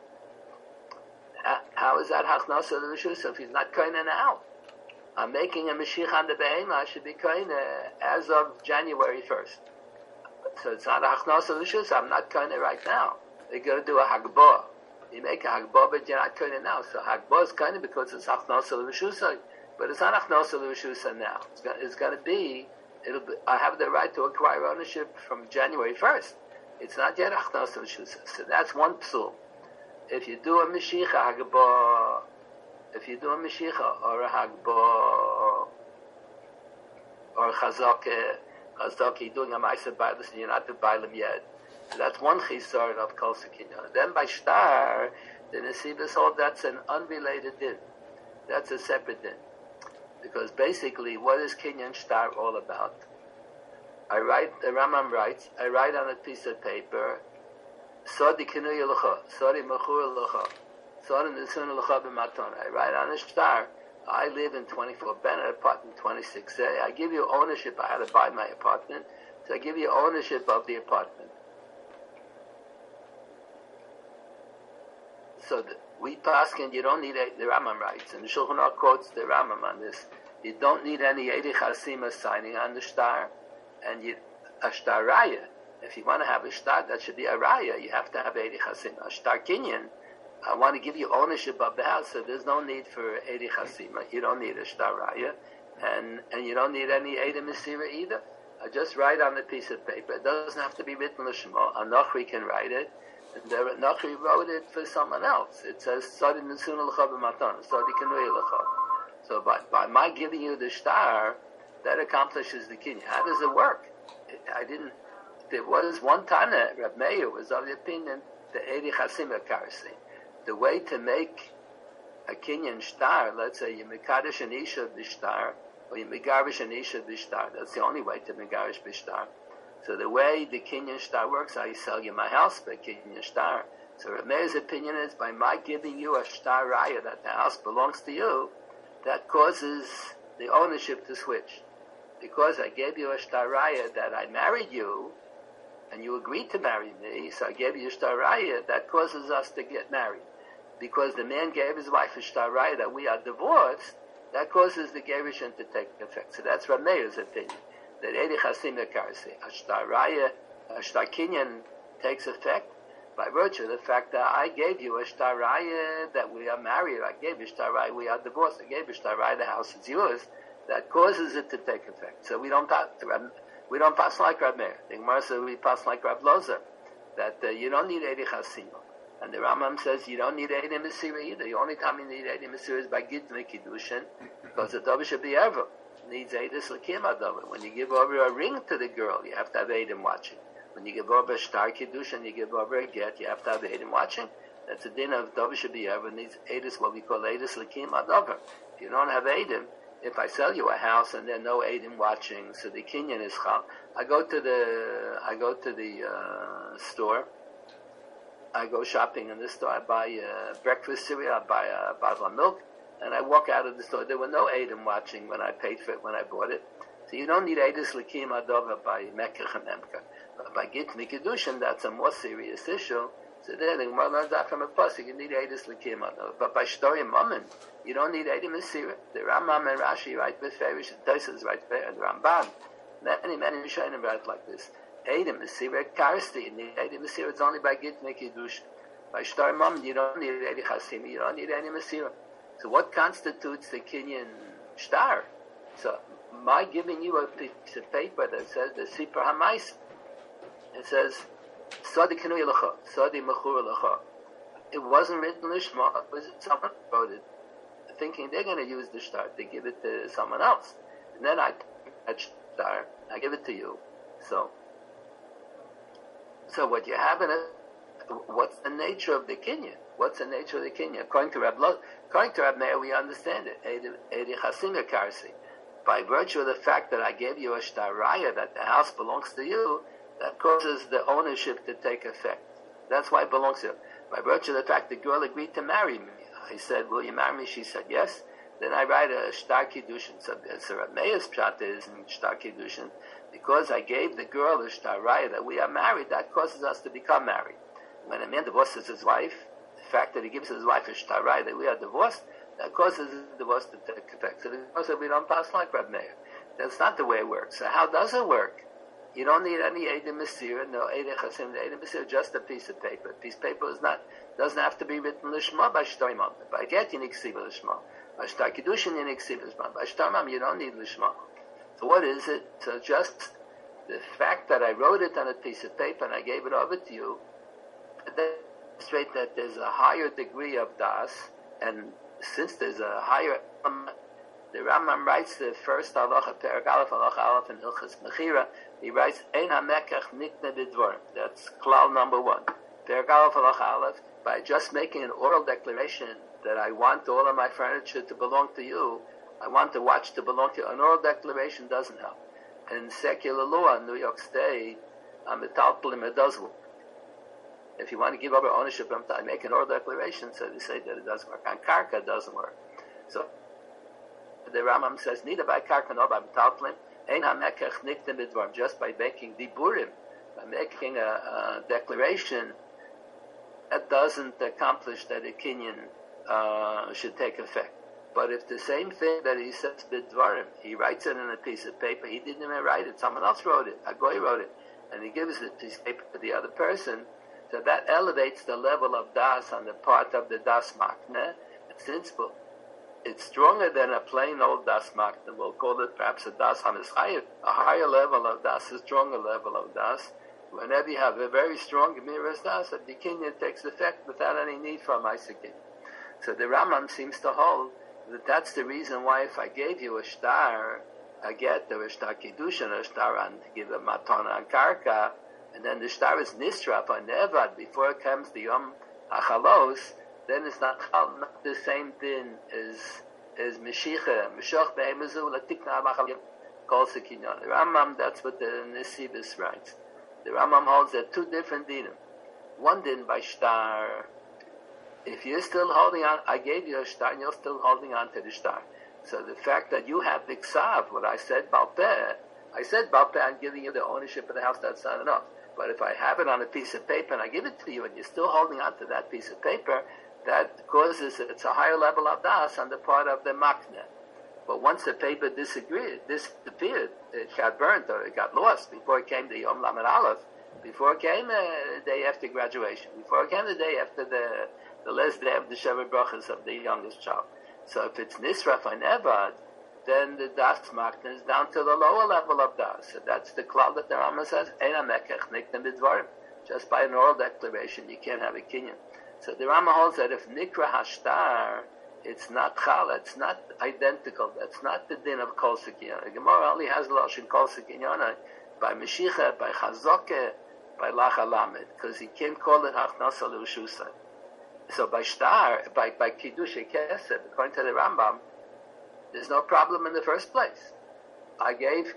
How is that Hachnasa L'Rishusai if he's not koina now? I'm making a Mashiach on the Behema, I should be koina as of January 1st. So it's not a Hachnasa L'Shusa. I'm not kind of right now. They're going to do a Hagbah. You make a Hagbah, but you're not kind of now. So Hagbah is kind of because it's Hachnasa L'Shusa. But it's not Hachnasa L'Shusa now. It's going to be, I have the right to acquire ownership from January 1st. It's not yet Hachnasa L'Shusa. So that's one psul. If you do a Mashiach Hagbah, if you do a Mashiach or a Hagbah or a Chazakah, you're doing a Ma'aser Bailis and you're not to Bailim yet. So that's one Chisar of Kol Sekinyan. Then by Shtar, the Nesivas hold that's an unrelated din. That's a separate din. Because basically, what is Kinyan Shtar all about? The Rambam writes, I write on a piece of paper, Sodi Kinuya L'cha, Sodi Mechur L'cha, Sodi Nesuna L'cha B'maton. I write on a Shtar, I live in 24 Bennett, apartment 26A. I give you ownership. I had to buy my apartment, so I give you ownership of the apartment. So we paskin, you don't need the Rambam writes, and the Shulchan Aruch quotes the Rambam on this. You don't need any Eidei Chasima signing on the shtar, and a shtar raya. If you want to have a shtar, that should be a raya. You have to have Eidei Chasima. A shtar kinyan, I want to give you ownership of the house, so there's no need for Eidei Chasima. You don't need a shtar raya, and you don't need any Eidei Mesira either. I just write on a piece of paper. It doesn't have to be written l'shmo. A Nochri can write it. And the Nochri wrote it for someone else. It says, Sadi Nesuna L'cha B'maton, Sadi Kinuya L'cha. So by my giving you the shtar, that accomplishes the kinyan. How does it work? There was one Tana, Reb Meir was of the opinion, the Eidei Chasima Karsi. The way to make a kinyan shtar, let's say you mekadosh an isha b'shtar, or you megarish an isha b'shtar. That's the only way to megarish b'shtar. So the way the kinyan shtar works, I sell you my house by kinyan shtar. So Reb Meir's opinion is, by my giving you a shtar raya that the house belongs to you, that causes the ownership to switch. Because I gave you a shtar raya that I married you, and you agreed to marry me, so I gave you a shtar raya, that causes us to get married. Because the man gave his wife a shtar raya that we are divorced, that causes the gerushin to take effect. So that's Reb Meir's opinion. That Eidei Chasima Karsi, a shtar raya, a shtar kinyan takes effect by virtue of the fact that I gave you a shtar raya that we are married. I gave you a shtar raya we are divorced. I gave you a shtar raya the house is yours. That causes it to take effect. So we don't pass like Reb Meir. The Gemara says we pass like Reb Lozer. That you don't need Eidei Chasima. And the Rambam says you don't need Eidei Mesira either. The only time you need Eidei Mesira is by Gittin Kiddushin, because the Dovah should be ever. Needs Eidus L'kim Adova. When you give over a ring to the girl, you have to have Eidim watching. When you give over a shtar Kiddushin, you give over a get, you have to have Eidim watching. That's a din of Dovah should be ever. Needs Eidus, what we call Eidus L'kim Adova. If you don't have Eidim, if I sell you a house and there are no Eidim watching, so the kinyan is chal. I go to the store. I go shopping in the store. I buy breakfast cereal. I buy a bottle of milk, and I walk out of the store. There were no Eidim watching when I paid for it, when I bought it. So you don't need Eidus L'kim Adova by Mekach and Emka. But by Gittin Kiddushin, that's a more serious issue. So there, the Gemara learns out from a pasuk, you need Eidus L'kim Adova. But by Shtori Mammon, you don't need Eidim Mesira. The Rambam and Rashi write Beferish, and Tosfos write and the Ramban. Many Rishonim write like this. Eidim Mesira Karsti, you need Eidim Mesira. It's only by Gittin Kiddushin. By Shtori Mammon, you don't need Eidei Chasima. You don't need Eidim Mesira. So what constitutes the kinyan shtar? So my giving you a piece of paper that says the Sipur HaMais, it says Sadi Kinuya L'cha, Sadi Mechur L'cha. It wasn't written Lishma, it was someone wrote it, thinking they're going to use the shtar. They give it to someone else. And then I take shtar, I give it to you. So what you have in it, what's the nature of the kinyan? What's the nature of the kinyan? According to Reb Meir, we understand it. Eidei Chasima Karsi. By virtue of the fact that I gave you a shtar raya that the house belongs to you, that causes the ownership to take effect. That's why it belongs to you. By virtue of the fact the girl agreed to marry me. I said, will you marry me? She said, yes. Then I write a shtar kiddushin. So Reb Meir's pshat is in shtar kiddushin. Because I gave the girl a shtar raya that we are married, that causes us to become married. When a man divorces his wife, the fact that he gives his wife a shtar raya that we are divorced, that causes the divorce to take effect. So the Gemara said we don't pass like Reb Meir. That's not the way it works. So how does it work? You don't need any Eidim Mesir, no Eidim Chasim, Eidim Mesir, just a piece of paper. A piece of paper doesn't have to be written Lishma by Shtoimam. By Get, you need Ksiva Lishma. By Shtar Kiddushin, you need Ksiva Lishma. By Shtoimam, you don't need Lishma. So what is it? So just the fact that I wrote it on a piece of paper and I gave it over to you, demonstrates that there's a higher degree of Das, and since there's a higher, the Rambam writes the first halacha, Perek Aleph, halacha Aleph in Hilchas Mechira. He writes, Ein hamekach nikne b'dvorim. That's klal number 1. Perek Aleph, halacha Aleph. By just making an oral declaration that I want all of my furniture to belong to you, I want the watch to belong to you, an oral declaration doesn't help. And in secular law in New York State, metalpalim, it does work. If you want to give over ownership, I make an oral declaration, so they say that it doesn't work. On karka, it doesn't work. So the Rambam says, neither by karka nor by metalpalim, ein hamekach nikne b'dvorim, just by making diburim, by making a declaration, that doesn't accomplish that a kinyan should take effect. But if the same thing that he says b'dvarim, he writes it in a piece of paper, he didn't even write it, someone else wrote it, a goy wrote it, and he gives the piece of paper to the other person, so that elevates the level of das on the part of the das makne. Since it's stronger than a plain old das makne, we'll call it perhaps a das hamischayim, a higher level of das, a stronger level of das. Whenever you have a very strong gemiras das, a kinyan takes effect without any need for a ma'aser kinyan. So the Rambam seems to hold that that's the reason why if I gave you a shtar, I get the shtar kiddushin, a shtar on to give a matana on karka, and then the shtar is nisraf on nevad before it comes the yom hachalos, then it's not the same thing as mishicha, mishoch be'emazu latikna ha'machalim kol sekinyan. The Rambam, that's what the Nesivus writes. The Rambam holds that two different dinim. One din by shtar. If you're still holding on, I gave you a shtar and you're still holding on to the shtar. So the fact that you have the ksav, what I said balpeh, I'm giving you the ownership of the house, that's not enough. But if I have it on a piece of paper and I give it to you and you're still holding on to that piece of paper, that causes, it's a higher level of das on the part of the makne. But once the paper disappeared, it got burnt or it got lost before it came to Yom Lamed Aleph, before it came the day after graduation, before it came the day after the last day of the Sheva Brachas of the youngest child. So if it's Nisraf and Evad, then the Das Makna is down to the lower level of Das. So that's the klal that the Rambam says, Eina Mekech Niknem B'dvarim. Just by an oral declaration, you can't have a kinyan. So the Rambam holds that if Nikra Hashtar, it's not Chal, it's not identical, that's not the din of Kol Sekinyana. The Gemara only has Lashon Kol Sekinyana by Meshicha, by Chazokeh, by Lacha Lamed, because he can't call it Hachnasa L'Ushusay. So by Shtar, by Kiddush Kesef, according to the Rambam, there's no problem in the first place. I gave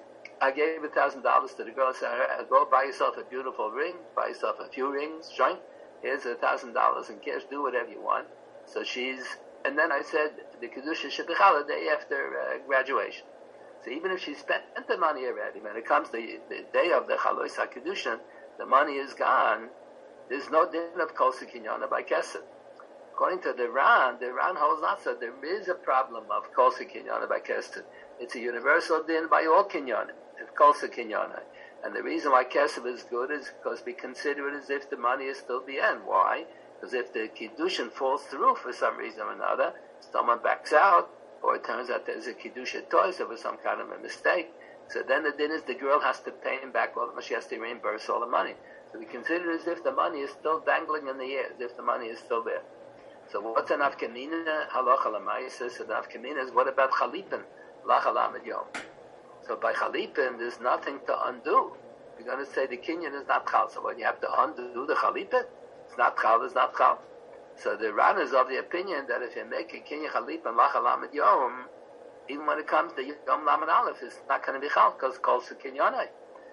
$1,000 to the girl and said, go buy yourself a beautiful ring, buy yourself a few rings, joint, here's $1,000 in cash, do whatever you want. So and then I said, the Kiddush should be the day after graduation. So even if she spent the money already, when it comes to the day of the Chalois HaKiddushin, the money is gone, there's no din of Kol Sekinyana by Kesef. According to the Ran holds not so. There is a problem of Kol Sekinyana by Kesef. It's a universal din by all Kinyanim, of Kol Sekinyana. And the reason why Kesef is good is because we consider it as if the money is still the end. Why? Because if the Kiddushin falls through for some reason or another, someone backs out, or it turns out there's a Kiddush toys, there was some kind of a mistake, so then the din is the girl has to pay him back all the money, she has to reimburse all the money. So we consider it as if the money is still dangling in the air, as if the money is still there. So what's an afkamina? Halacha l'maisa. So the afkamina is, what about chalipin? Lacha lamed yom. So by chalipin, there's nothing to undo. You're going to say the kinyan is not chal. So when you have to undo the chalipin, it's not chal, it's not chal. So the Ran is of the opinion that if you make a kinyan chalipin lacha lamed yom, even when it comes to Yom Lamed Aleph, it's not going to be chal because it's called kinyanai.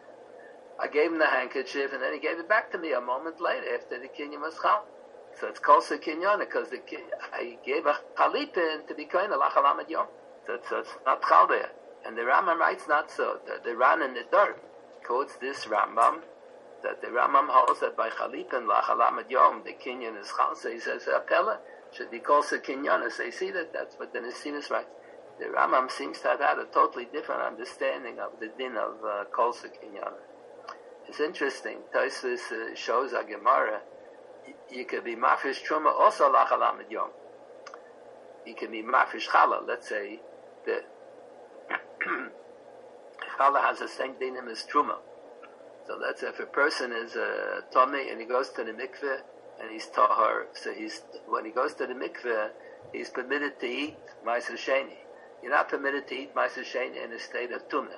I gave him the handkerchief and then he gave it back to me a moment later after the kinyan was chal. So it's called Sekinyana because I gave a chalipin to be kind of lachalamad yom. So it's not chal there. And the Rambam writes not so. The Ran in the dirt quotes this Rambam, that the Rambam holds that by chalipin lachalamad yom, the kinyan is chal. So he says, Apella should be called Sekinyana. So you see that's what the Nesivus writes. The Rambam seems to have had a totally different understanding of the din of Kol Sekinyana. It's interesting. Tosfos shows a Gemara. You could be mafish truma also lachalam yom. You can be mafish challah. Let's say that challah has the same dinim as truma. So that's if a person is a tomei and he goes to the mikveh and he's tahar. So when he goes to the mikveh, he's permitted to eat ma'aser sheni. You're not permitted to eat ma'aser sheni in a state of tumah.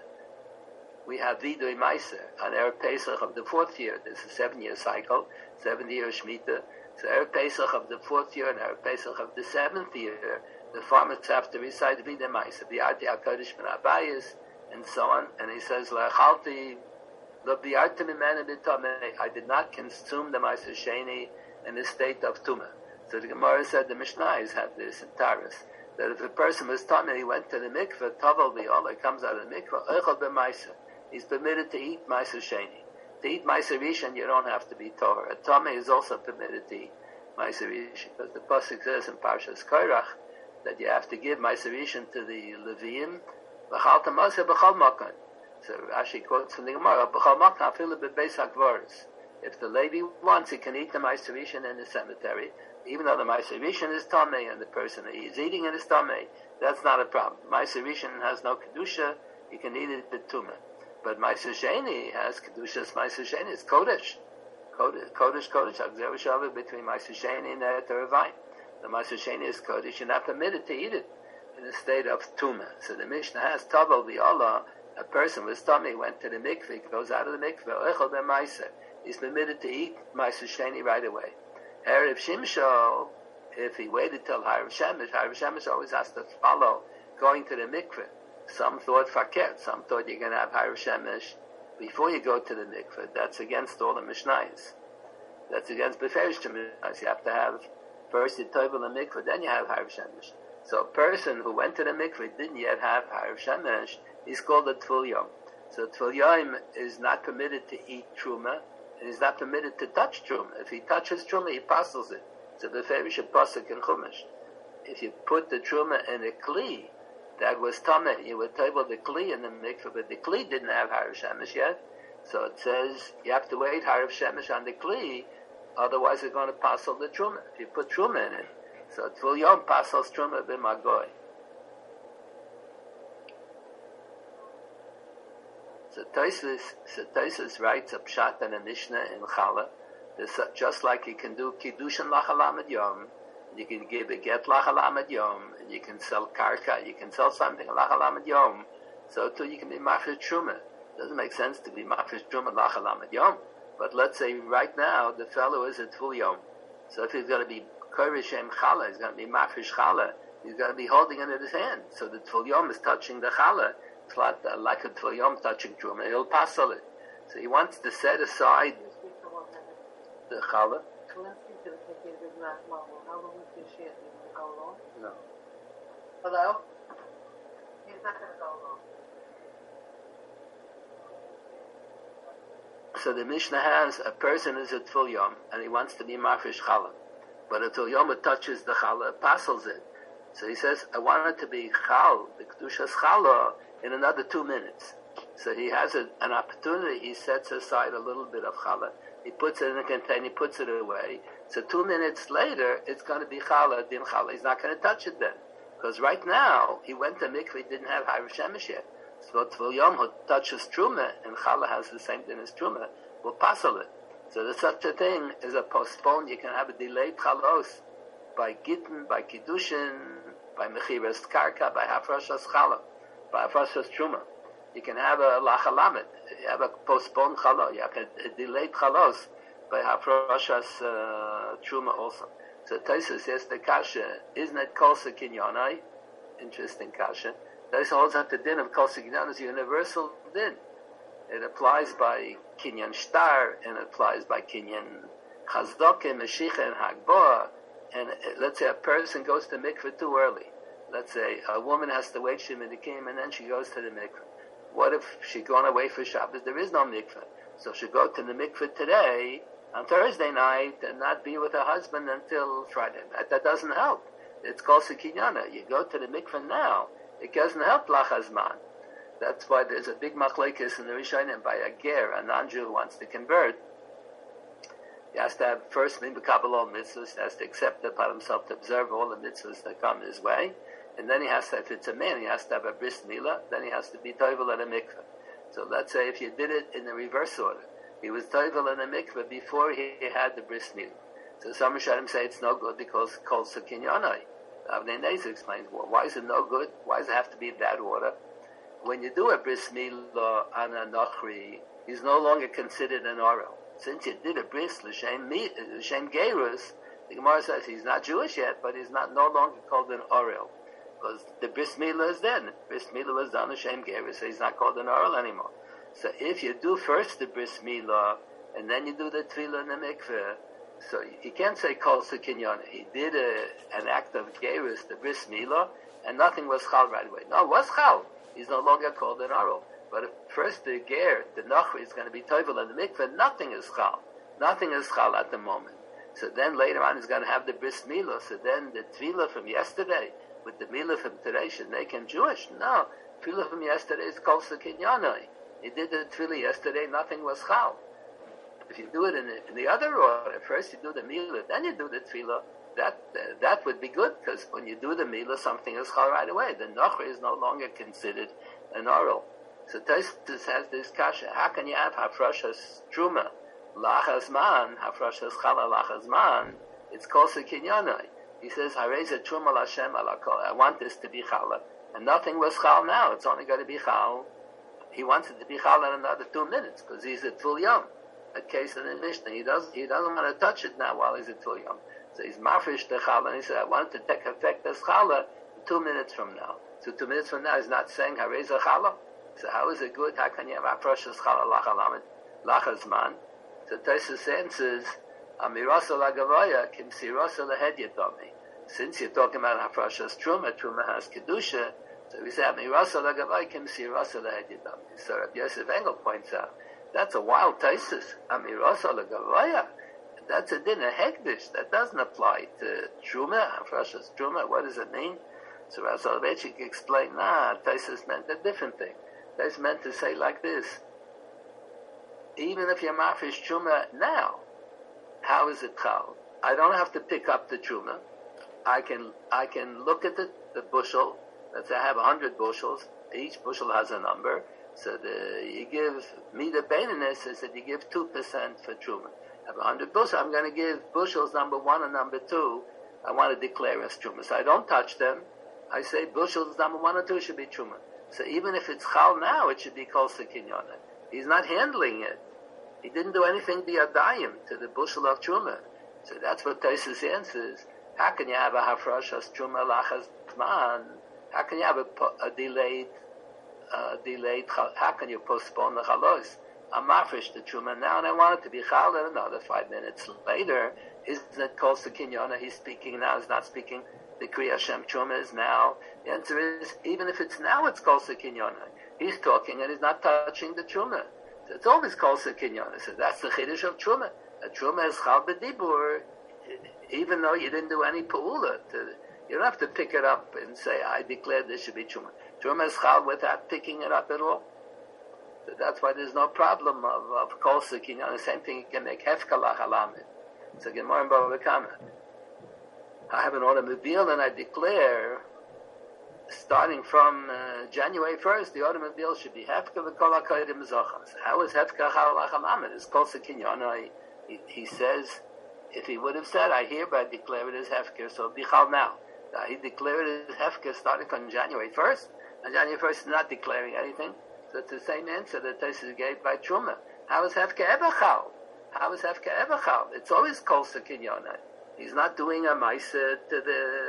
We have vidui ma'aser on Erev Pesach of the 4th year. There's a 7-year cycle, 7-year Shemitah. So Erev Pesach of the 4th year and Erev Pesach of the 7th year, the farmers have to recite vidui ma'aser, bi'arti HaKodesh min Abayis, and so on. And he says, La'achalti lo bi'arti mimena b'tamei. I did not consume the ma'aser sheni in a state of tumah. So the Gemara said, the Mishnayos have this in Taurus, that if a person was tamei, he went to the mikveh, tavel bi'olah, comes out of the mikveh, oichel b'ma'aser. He's permitted to eat ma'aser sheni. To eat ma'aser rishon, you don't have to be tohar. A tamei is also permitted to eat ma'aser rishon, because the pasuk says in Parshas Korach that you have to give ma'aser rishon to the Leviim. V'chalta ma'aser b'chol makan. So Rashi quotes from the Gemara, b'chol makan afilu b'beis hakvaros. If the Levi wants, he can eat the ma'aser rishon in the cemetery, even though the ma'aser rishon is tamei and the person that he's eating it is tamei. That's not a problem. Ma'aser rishon has no kedusha; you can eat it with tumah. But Ma'aser Sheni has Kedushas. Ma'aser Sheni is Kodesh. Kodesh, Agzer Shavah between Ma'aser Sheni and Teravayim. The Ma'aser Sheni is Kodesh. You're not permitted to eat it in a state of Tumah. So the Mishnah has Tavel V'Allah. A person with tummy went to the mikveh, goes out of the mikveh, Echel Ben Ma'aser. He's permitted to eat Ma'aser Sheni right away. Erev Shimsho, if he waited till Harav Shemesh always has to follow going to the mikveh. Some thought faket, some thought you're going to have Harav Shemesh before you go to the mikveh. That's against all the Mishnayos. That's against Beferish Mishnayos. You have to have first you tovel the mikveh, then you have Harav Shemesh. So a person who went to the mikveh didn't yet have Harav Shemesh, he's called a Tvul Yom. So Tvul Yom is not permitted to eat Truma, and he's not permitted to touch Truma. If he touches Truma, he passes it. So Beferish a pasuk in Chumash. If you put the Truma in a Kli, that was tameh, you would table the kli in the mikveh, but the kli didn't have harav shemesh yet. So it says you have to wait harav shemesh on the kli, otherwise it's going to passel the truma. If you put truma in it, so tvul yom passels truma b'magoy. So Tosfos writes a pshat and a mishnah in Challah. Just like you can do kiddushin lachalamid yom, you can give a get lachalamid yom, and you can sell karka, you can sell something lachalamid yom. So too you can be mafish truma. Doesn't make sense to be mafish truma lachalamid yom. But let's say right now the fellow is a tvul yom. So if he's going to be korishem challah, he's going to be mafish challah. He's going to be holding it in his hand. So the tvul yom is touching the challah. It's like a tvul yom touching truma. He'll passel it. So he wants to set aside the challah. No. Hello? He's not going to go long. So the Mishnah has a person is a Tvul Yom and he wants to be Mafish Challah. But a Tvul Yom touches the Challah, passels it. So he says, I want it to be Chal, the Kedushas Challah, in another 2 minutes. So he has an opportunity, he sets aside a little bit of Challah. He puts it in a container, he puts it away. So 2 minutes later, it's going to be Challah, Din Challah. He's not going to touch it then. Because right now, he went to mikveh, he didn't have Harav Shemesh yet. So Tvul Yom, who touches Truma, and Challah has the same thing as Truma, will passel it. So there's such a thing as a postpone. You can have a delayed Chalos by Gittin, by Kiddushin, by Mechiras Karka, by Hafrashas Challah, by Hafrashas Truma. You can have a Lachalamet. You have a postponed Chalah. You have a delayed Chalos by Hafrashas Truma also. So Tosfos says the kasha, isn't it Kol Sekinyanai? Interesting kasha. Tosfos holds that the din of Kol Sekinyanai is a universal din. It applies by Kinyan Shtar, and it applies by Kinyan Chazdoke, Meshicha, and Hagboah. And let's say a person goes to mikveh too early. Let's say a woman has to wait Sheminikim, and then she goes to the mikveh. What if she's gone away for Shabbos? There is no mikveh. So she'll go to the mikveh today, on Thursday night, and not be with her husband until Friday. That doesn't help. It's called Sekinyana. You go to the mikveh now. It doesn't help Lachazman. That's why there's a big machlekes in the Rishonim by a ger, a non-Jew who wants to convert. He has to have first kabbalah mitzvahs. He has to accept it by himself to observe all the mitzvahs that come his way, and then he has to, if it's a man, he has to have a bris milah. Then he has to be toivel at a mikveh. So let's say if you did it in the reverse order, he was toivel in a mikveh before he had the bris milah. So some Rishonim say it's no good because kol sekinyanai. Avnei Nezer explains, well, why is it no good? Why does it have to be in that order? When you do a bris milah on a nochri, he's no longer considered an oral. Since you did a bris l'shem gerus, the Gemara says he's not Jewish yet, but he's not no longer called an oral because the bris milah is then. Bris milah was done l'shem gerus, so he's not called an oral anymore. So if you do first the bris milah and then you do the tefillah in the mikveh, so you can't say kol sekinyana. He did an act of gerus, the bris milah, and nothing was chal right away. No, it was chal. He's no longer called an oral. But if first the ger, the nachri, is going to be toivel in the mikveh, nothing is chal. Nothing is chal at the moment. So then later on he's going to have the bris milah. So then the tefillah from yesterday with the milah from today should make him Jewish. No, tefillah from yesterday is kol sekinyanai. He did the tefillah yesterday, nothing was chal. If you do it in the other order, first you do the milah, then you do the tefillah, that would be good, because when you do the milah, something is chal right away. The nachri is no longer considered an oral. So Tosfos has this kasha. How can you have hafrashas truma lachazman, hafrashas chala lachazman? It's kol sekinyanai. He says, hareza truma lashem alakol. I want this to be chala, and nothing was chal now. It's only going to be chal. He wants it to be chal in another 2 minutes because he's at full yom. A case in the Mishnah, he doesn't want to touch it now while he's at full yom. So he's mafresh the chala, and he said, I want it to take effect as chala 2 minutes from now. So 2 minutes from now, he's not saying hareza chala. So how is it good? How can you have afrashas chala lachazman? So Tosfos answers, amirasa lagavaya kim sirasa lahedyadomi. Since you're talking about afrashas truma has kedusha. So we say amirasa lagavaya kim sirasa lahedyadomi. So Rabbi Yosef Engel points out that's a wild Tosfos. Amirasa lagavaya. That's a din, a hekdesh. That doesn't apply to truma, afrashas truma. What does it mean? So Rav Soloveitchik explained, Tosfos meant a different thing. That's meant to say like this. Even if you're mafresh truma now, how is it chal? I don't have to pick up the truma. I can look at the bushel. Let's say I have 100 bushels. Each bushel has a number. So you give me the baininess is that you give 2% for truma. I have 100 bushels. I'm going to give bushels number 1 and number 2. I want to declare as truma. So I don't touch them. I say bushels number 1 and 2 should be truma. So even if it's chal now, it should be kol sekinyana. He's not handling it. He didn't do anything biyadayim to the bushel of truma. So that's what Tosfos answers. How can you have a hafrashas truma lachazman? How can you have a delayed? How can you postpone the chalos? I'm mafresh the truma now, and I want it to be chal in another 5 minutes later. Isn't it kol sekinyana? He's speaking now. He's not speaking. The Kriya Hashem Truma is now. The answer is, even if it's now, it's kol sekinyana. He's talking and he's not touching the Truma. So it's always kol sekinyana. So that's the chiddush of Truma. A Truma is chal b'dibur, even though you didn't do any pa'ula. You don't have to pick it up and say, I declare this should be Truma. Truma is chal without picking it up at all. So that's why there's no problem of kol sekinyana. The same thing you can make hefka lachalamid. So Gemara in Bava Kama. I have an automobile and I declare, starting from January 1st, the automobile should be hefka v'kol ha'kodim zochas. How is hefka chal lachalamed? It's kol sekinyana. He says, if he would have said, I hereby declare it as hefka, so be chal now. He declared it as hefka starting on January 1st, and January 1st is not declaring anything. So it's the same answer that Tosfos gave by Truma. How is hefka ever chal? How is hefka ever chal? It's always kol sekinyana. He's not doing a maisa to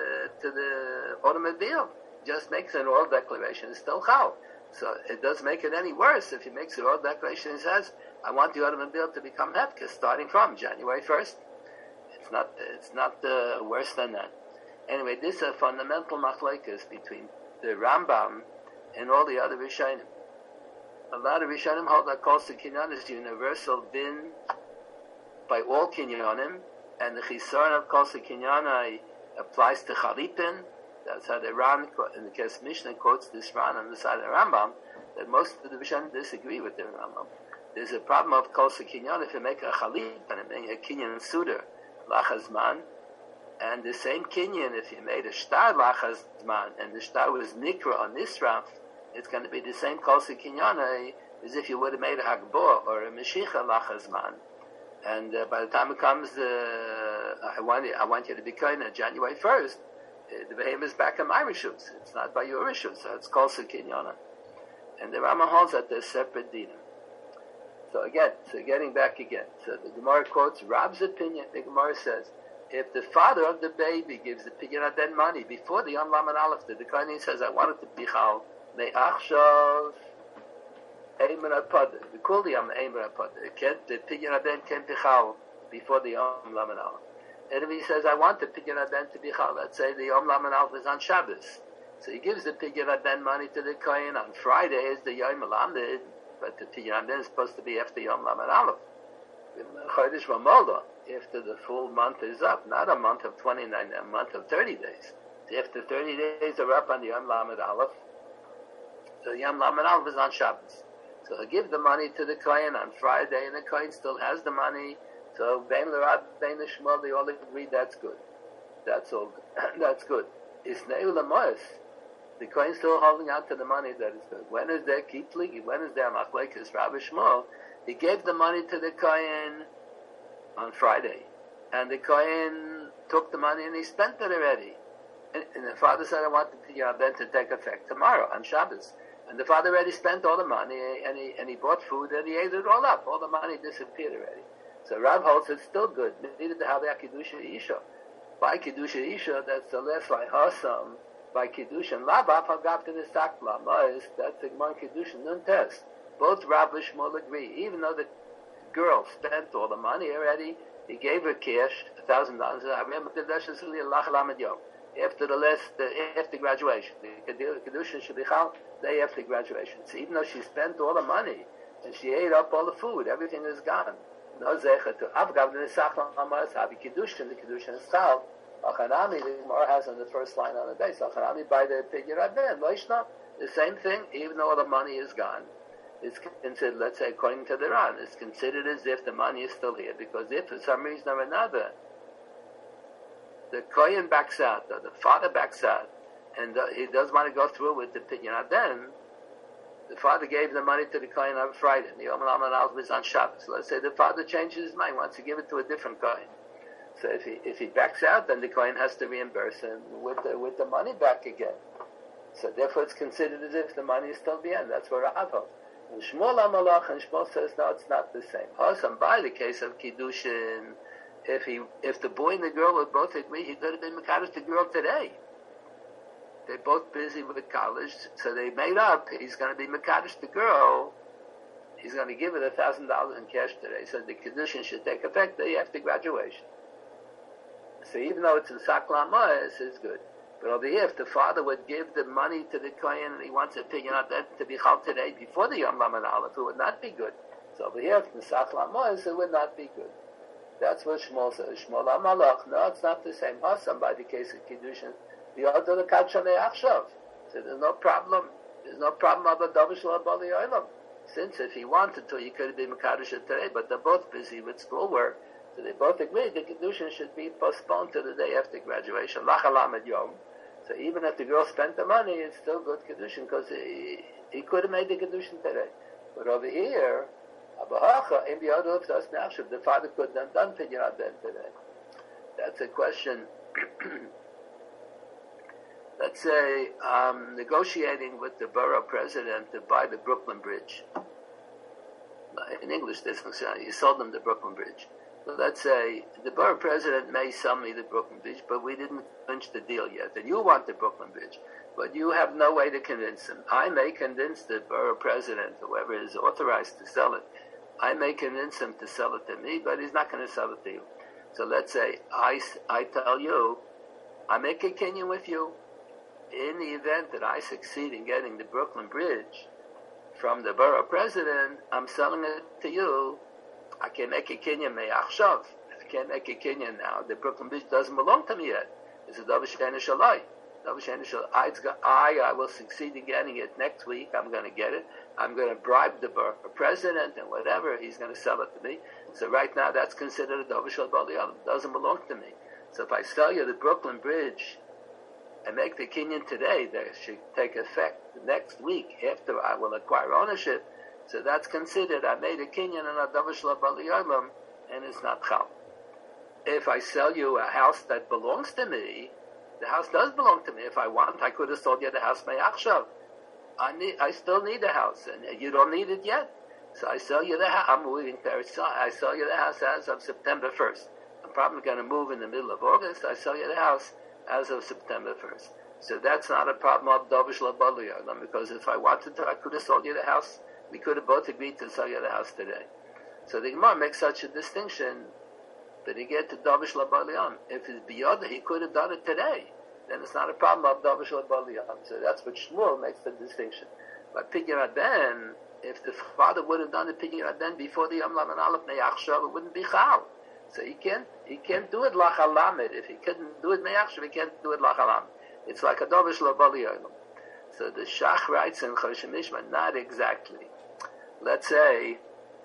the automobile. Just makes an oral declaration. It's still chal. So it doesn't make it any worse if he makes an oral declaration and says, I want the automobile to become hefka starting from January 1st. It's not worse than that. Anyway, this is a fundamental machlokes between the Rambam and all the other Rishonim. A lot of Rishonim hold that kol sekinyanim is universal din by all kinyanim, and the chisaron of kol sekinyanim applies to Chalipin. That's how the Ran in the Kes Mishnah quotes this Ran on the side of the Rambam. that most of the Rishonim disagree with the Rambam. There's a problem of kol kinyan if you make a chalit and a kinyan suder lachazman, and the same kinyan if you made a shtar lachazman and the shtar was nikra or nisraf, it's going to be the same kol kinyan as if you would have made a hagbor or a meshicha lachazman. And by the time it comes, I want you to be kind on January 1st. The behemoth is back in my rishus. It's not by your rishus, so it's kol kinyana. And the Rambam holds that there's separate dinim. So getting back again. So the Gemara quotes Rab's opinion. The Gemara says, if the father of the baby gives the pidyon aden money before the Yom Lamed Aleph, the Kohen says, I want it to be chal me'achshav eimer apada. We call the Yom eimer apada. The pidyon aden can be chal before the Yom Lamed Aleph. And if he says, I want the pidyon aden to be chal, let's say the Yom Lamed Aleph is on Shabbos. So he gives the pidyon aden money to the Kohen. On Friday is the Yom Lamed, but the pidyon aden is supposed to be after Yom Lamed Aleph. Chodesh Ramallah, after the full month is up, not a month of 29, a month of 30 days. So after 30 days are up on the Yom Lamed Aleph, so Yom Lamed Aleph is on Shabbos. So he'll give the money to the Kohen on Friday, and the Kohen still has the money. So Bein L'Rab, Bein L'Shmuel, they all agree that's good. That's all good. That's good. Isneu L'Moes, the Kohen still holding on to the money that is good. When is there Kitli? When is there Machlekes Rabbi Shmuel? He gave the money to the Kohen on Friday, and the Kohen took the money and he spent it already. And the father said, I want the Pidyon to take effect tomorrow on Shabbos. And the father already spent all the money, and he bought food, and he ate it all up. All the money disappeared already. So Rav holds it's still good. Needed to have a Kiddusha Isha. By Kiddusha Isha, that's the less like Hasam. By Kiddusha Labaf, Hagab to the Sakla. That's the Gemara Kiddusha Nun test. Both Rav and Shmuel agree. Even though the girl spent all the money already, he gave her cash, $1,000. I remember the after graduation. The Kiddusha should be chal day after graduation. So even though she spent all the money and she ate up all the food, everything is gone. No zecher to Avgav the Nisachlan Hamas Havi Kiddushin. The Kiddushin is chal. Achanami, the Gemara has on the first line on the base. Achanami by the Pidyon Aden. Loishna, the same thing. Even though all the money is gone, it's considered, let's say, according to the Ran, it's considered as if the money is still here, because if for some reason or another the Kohen backs out, or the father backs out, and he doesn't want to go through with the Pidyon Aden, the father gave the money to the Kohen on Friday, and the Yom Lamed Aleph was on Shabbos. So let's say the father changes his mind, wants to give it to a different Kohen. So if he backs out, then the Kohen has to reimburse him with the money back again. So therefore it's considered as if the money is still behind. That's where Rav holds. And Shmuel Amalach, and Shmuel says, no, it's not the same. Also, by the case of Kiddushin, if the boy and the girl would both agree, he could have been Mekadosh the girl today. They're both busy with college, so they made up. He's going to be Mekadosh the girl. He's going to give it $1,000 in cash today. So the Kiddushin should take effect day after graduation. So even though it's in Sakla Moes, it's good. But over here, if the father would give the money to the Kohen and he wants a pidyon to be chal today before the Yom Lamed Aleph, it would not be good. So over here, if it's in Sakla Moes, it would not be good. That's what Shmuel says. Shmuel Amalach. No, it's not the same. Hasam by the case of Kiddushin. The other the Kachane Achshav. So there's no problem. There's no problem about Davish Bali Olam. Since if he wanted to, he could have been Mekadosh today, but they're both busy with schoolwork. So they both agree the Kiddushin should be postponed to the day after graduation. Lachalamed Yom. So even if the girl spent the money, it's still good Kiddushin because he could have made the Kiddushin today. But over here, the father could have done Pidyon Aden today. That's a question. Let's say negotiating with the borough president to buy the Brooklyn Bridge. In English, you sold them the Brooklyn Bridge. So let's say the borough president may sell me the Brooklyn Bridge, but we didn't clinch the deal yet. And you want the Brooklyn Bridge, but you have no way to convince him. I may convince the borough president, whoever is authorized to sell it, I may convince him to sell it to me, but he's not going to sell it to you. So let's say I tell you, I make a kinyan with you. In the event that I succeed in getting the Brooklyn Bridge from the borough president, I'm selling it to you. I can make a kinyan me'achshav. I can't make a kinyan now. The Brooklyn Bridge doesn't belong to me yet. It's a davar she'ein shalai. I will succeed in getting it next week. I'm going to get it. I'm going to bribe the president and whatever. He's going to sell it to me. So right now, that's considered a Dover Shel Bali Olam. It doesn't belong to me. So if I sell you the Brooklyn Bridge and make the kinyan today, that should take effect next week after I will acquire ownership. So that's considered I made a kinyan and a Dover Shel Bali Olam, and it's not chal. If I sell you a house that belongs to me, the house does belong to me. If I want, I could have sold you the house mayachshav. I still need the house, and you don't need it yet. So I sell you the house. I'm moving there. I sell you the house as of September 1st. I'm probably going to move in the middle of August. I sell you the house as of September 1st. So that's not a problem of Dover Shel Bali Olam, because if I wanted to, I could have sold you the house. We could have both agreed to sell you the house today. So the Gemara makes such a distinction that he get to Dover Shel Bali Olam. If it's beyond, he could have done it today. Then it's not a problem of Dover Shel Bali Olam. So that's what Shmuel makes the distinction. But Pidyon Aden, if the father would have done the Pidyon Aden before the Yom Laman Aleph Neyachshav, it wouldn't be chal. So he can't do it lachalamed. If he couldn't do it Neyachshav, he can't do it lachalamed. It's like a Dover Shel Bali Olam. So the Shach writes in Choshen Mishma, not exactly. Let's say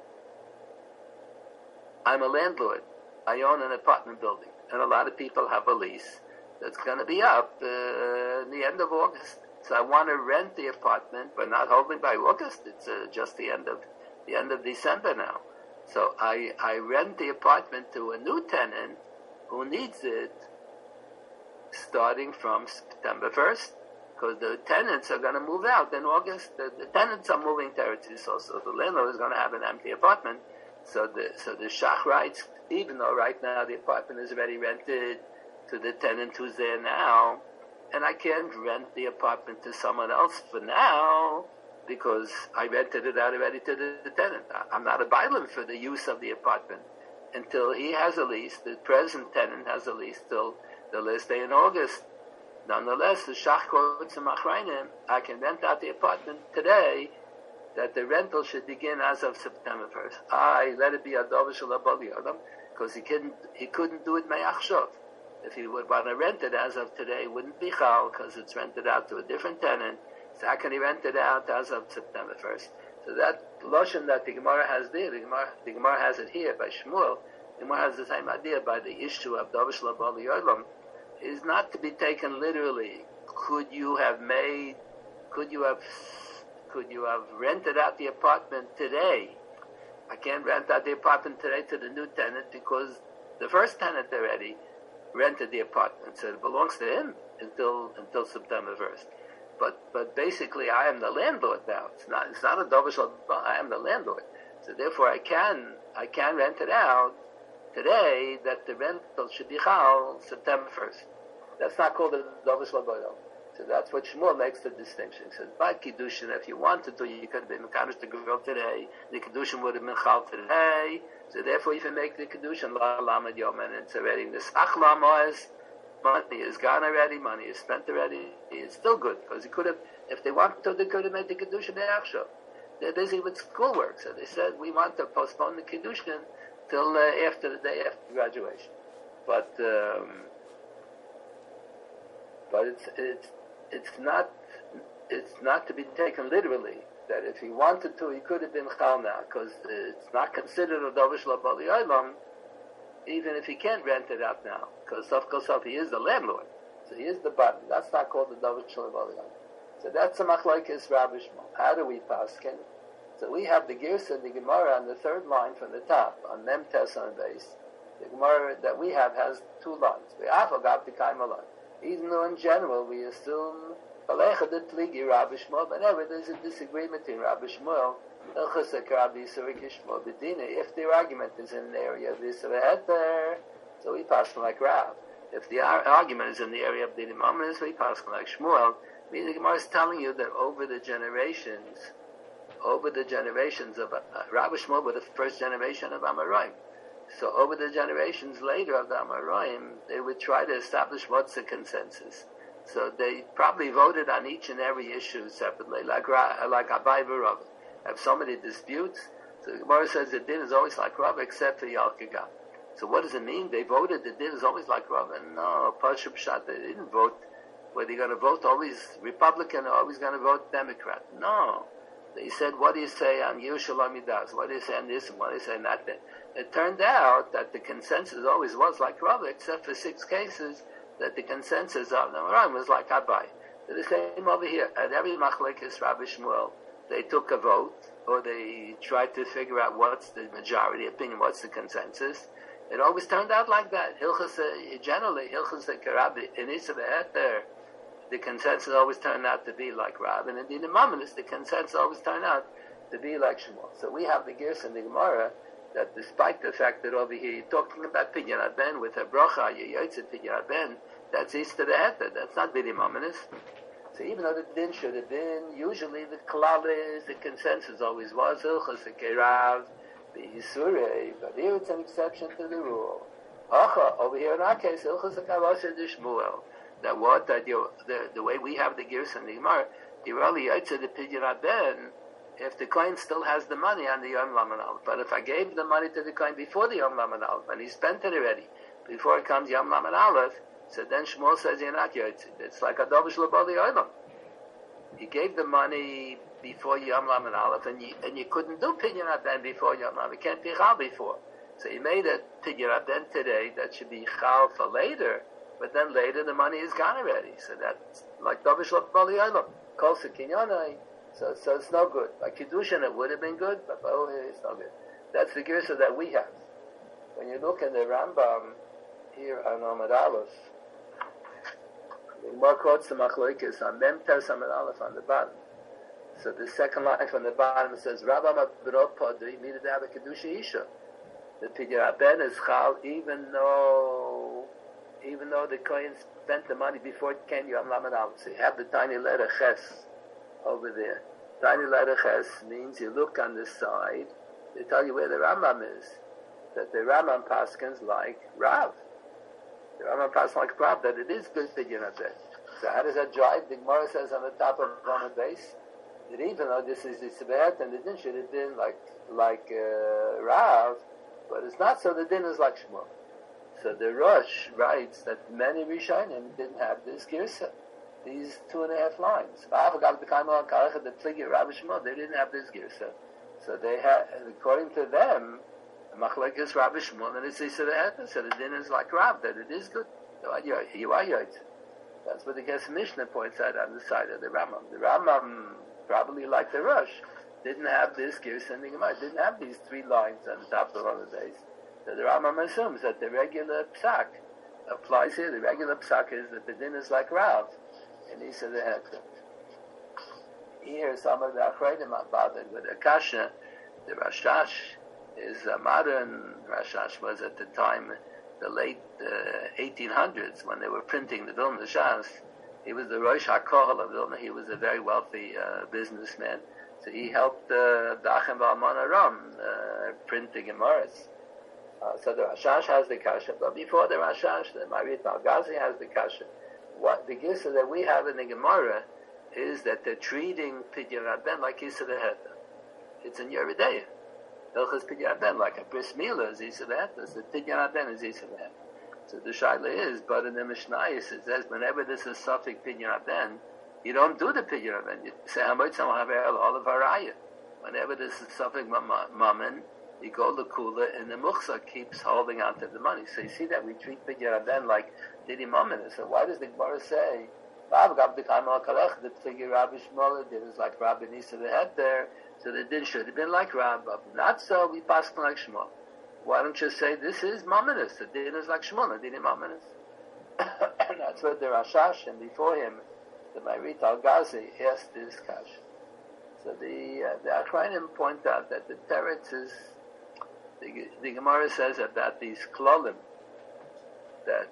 I'm a landlord. I own an apartment building, and a lot of people have a lease that's going to be up in the end of August. So I want to rent the apartment, but not hoping by August. It's just the end of December now. So I rent the apartment to a new tenant who needs it starting from September 1st, because the tenants are going to move out in August. The tenants are moving territories also. The landlord is going to have an empty apartment. So the Shach writes, even though right now the apartment is already rented to the tenant who's there now, and I can't rent the apartment to someone else for now because I rented it out already to the tenant. I'm not a bailim for the use of the apartment until he has a lease. The present tenant has a lease till the last day in August. Nonetheless, the Shach quotes in Machrayim, I can rent out the apartment today, that the rental should begin as of September 1st. I let it be a Dover Shel Bali Olam, because he couldn't do it Mayachshav. If he would want to rent it as of today, it wouldn't be chal, because it's rented out to a different tenant. So how can he rent it out as of September 1st? So that lotion that the Gemara has there, the Gemara has it here by Shmuel. The Gemara has the same idea by the issue of Dover Shel Bali Olam, is not to be taken literally. Could you have rented out the apartment today? I can't rent out the apartment today to the new tenant because the first tenant already rented the apartment, so it belongs to him until September 1st. But basically, I am the landlord now. It's not a Dover Shel. I am the landlord, so therefore I can rent it out today. That the rental should be chal September 1st. That's not called a Dover Shel Bali Olam. So that's what Shmuel makes the distinction. He says, by Kiddushin, if you wanted to, you could have been Mekadosh the girl today. The Kiddushin would have been chal today. So therefore, you can make the Kiddushin la lamed yom, and it's already the Sach Lamois. Money is gone already. Money is spent already. It's still good because he could have, if they wanted to, they could have made the Kiddushin Be'achshav. They're busy with schoolwork, so they said we want to postpone the Kiddushin till after the day after graduation. But it's not to be taken literally. That if he wanted to, he could have been chal now, because it's not considered a Dover Shel Bali Olam, even if he can't rent it out now, because of he is the landlord, so he is the button. That's not called the Dover Shel Bali Olam. So that's a machlokes Rabbi Shmuel. How do we paskin? So we have the Girsa, the Gemara on the third line from the top on Mem Tes on base. The Gemara that we have has two lines. We have a Gab Line. Even though in general we assume Rabbi Shmuel, whenever there's a disagreement in Rabbi Shmuel, if the argument is in the area of this so we pass like Rav. If the argument is in the area of the Imamis, we pass like Shmuel. Meaning the Gemara is telling you that over the generations of Rabbi Shmuel were the first generation of Amoraim. So over the generations later of the Amoraim, they would try to establish what's the consensus. So they probably voted on each and every issue separately, like Abai v'Rav. If somebody disputes, so the Gemara says the din is always like Rav except for Yalkagah. So what does it mean? They voted the din is always like Rav. And no, Pashup Pshat, they didn't vote whether you're going to vote always Republican or always going to vote Democrat. No. They said, what do you say on Yerushalayim Midas? What do you say on this and what do you say on that? It turned out that the consensus always was like Rav, except for 6 cases, that the consensus of the Moran was like Abai. The same over here. At every Machlekes Rabbi Shmuel, they took a vote, or they tried to figure out what's the majority opinion, what's the consensus. It always turned out like that. Generally, Hilchas Karabi, in Isa Be'eter, the consensus always turned out to be like Rab, and in the Maimonides, the consensus always turned out to be like Shmuel. So we have the Girs in the Gemara that despite the fact that over here you're talking about Pidyon Ben with a bracha, you yotze Pidyon Ben, that's Easter the Heter, that's not Bidi Maimonides. So even though the din should have been, usually the klal is, the consensus always was Hilchas Kerav, the Yisurei, but here it's an exception to the rule. Over here in our case, Hilchas Kavasha de Shmuel. That the way we have the Girs and the Gemara, you're only Yotze the Pidyon Ben if the coin still has the money on the Yom Laman Aleph. But if I gave the money to the coin before the Yom Laman Aleph, and he spent it already, before it comes Yom Laman Aleph, so then Shmuel says you're not Yotze. It's like a Dovish Labali Olam. He gave the money before Yom Laman Aleph, and you couldn't do Pidyon Ben before Yom Laman. It can't be Chal before. So he made a Pidyon Ben today that should be Chal for later, but then later the money is gone already. So that's like Dovish Labali Olam. Kol Sekinyanai. So it's no good. Like Kiddushin, it would have been good, but it's no good. That's the Girsa that we have. When you look in the Rambam here on Amud Aleph, the Gemara quotes the Machlokes on Mem Tes Amud Aleph on the bottom. So the second line from the bottom it says, Rabba Mabrot Podri needed to have a Kedusha Isha. The Pidyon Ben is Chal, even though the Kohen spent the money before it came Yom Lamed Aleph. So you have the tiny letter Ches over there. Tiny letter Ches means you look on the side, they tell you where the Rambam is. That the Rambam paskins like Rav. The Rambam paskins like Rav, that it is good Pidyon Ben. So how does that drive? The Gemara says on the top of the base, that even though this is the Sebehet and the din should have been like Rav, but it's not, so the din is like Shmuel. So the Rosh writes that many Rishonim didn't have this Girsa, these 2.5 lines. They didn't have this Girsa. So they had, according to them, Machlekes Rabbi Shmuel, and it's Isa the so the din is like Rav, that it is good. You are Yotze. That's what the Ges Mishnah points out on the side of the Rambam. The Rambam, probably like the Rosh, didn't have this Girsa in the Gemara, didn't have these 3 lines on the top of one of the days. So the Rambam assumes that the regular psak applies here. The regular psak is that the din is like Rav, and he said the Heter. Here, some of the Achreidim are bothered with Akasha. The Rashash is a modern Rashash, was at the time, the late 1800s, when they were printing the Vilna Shas. He was the Rosh HaKohel of Vilna. He was a very wealthy businessman. So he helped the Achim V'Alman Aram print the Gemaras. So the Rashash has the Kasha, but before the Rashash, the Marit Al-Ghazi has the Kasha. What the Gisa that we have in the Gemara is that they're treating Pidyon Ben like Isa the Heter. It's in Yoreh De'ah. Hilchas Pidyon Ben, like a Bris Milah is Isa the Heter, so Pidyon Ben is Isa the Heter. So the Shaila is, but in the Mishnayos it says, whenever this is Safek Pidyon Ben, you don't do the Pidyon Ben. You say, Hamotzam Haver Olav Haraya. Whenever this is Safek Mammon, you go to Kula, and the Muchsa keeps holding on to the money. So you see that we treat Pidyon Ben like Didi Mammon. So why does the Gemara say, the figure Rabbi Shmuel did is like Rabbi Nisa the Heter, so the din should have been like Rabbi. Not so, we pass like Shmuel. Why don't you say this is Mammonis? The din is like Shmuel, the din is Mammonis. And that's what the Rashash, and before him, the Marit Al-Ghazi asked this kash. So the Achrayim point out that the teretz is, the Gemara says about these klolim, that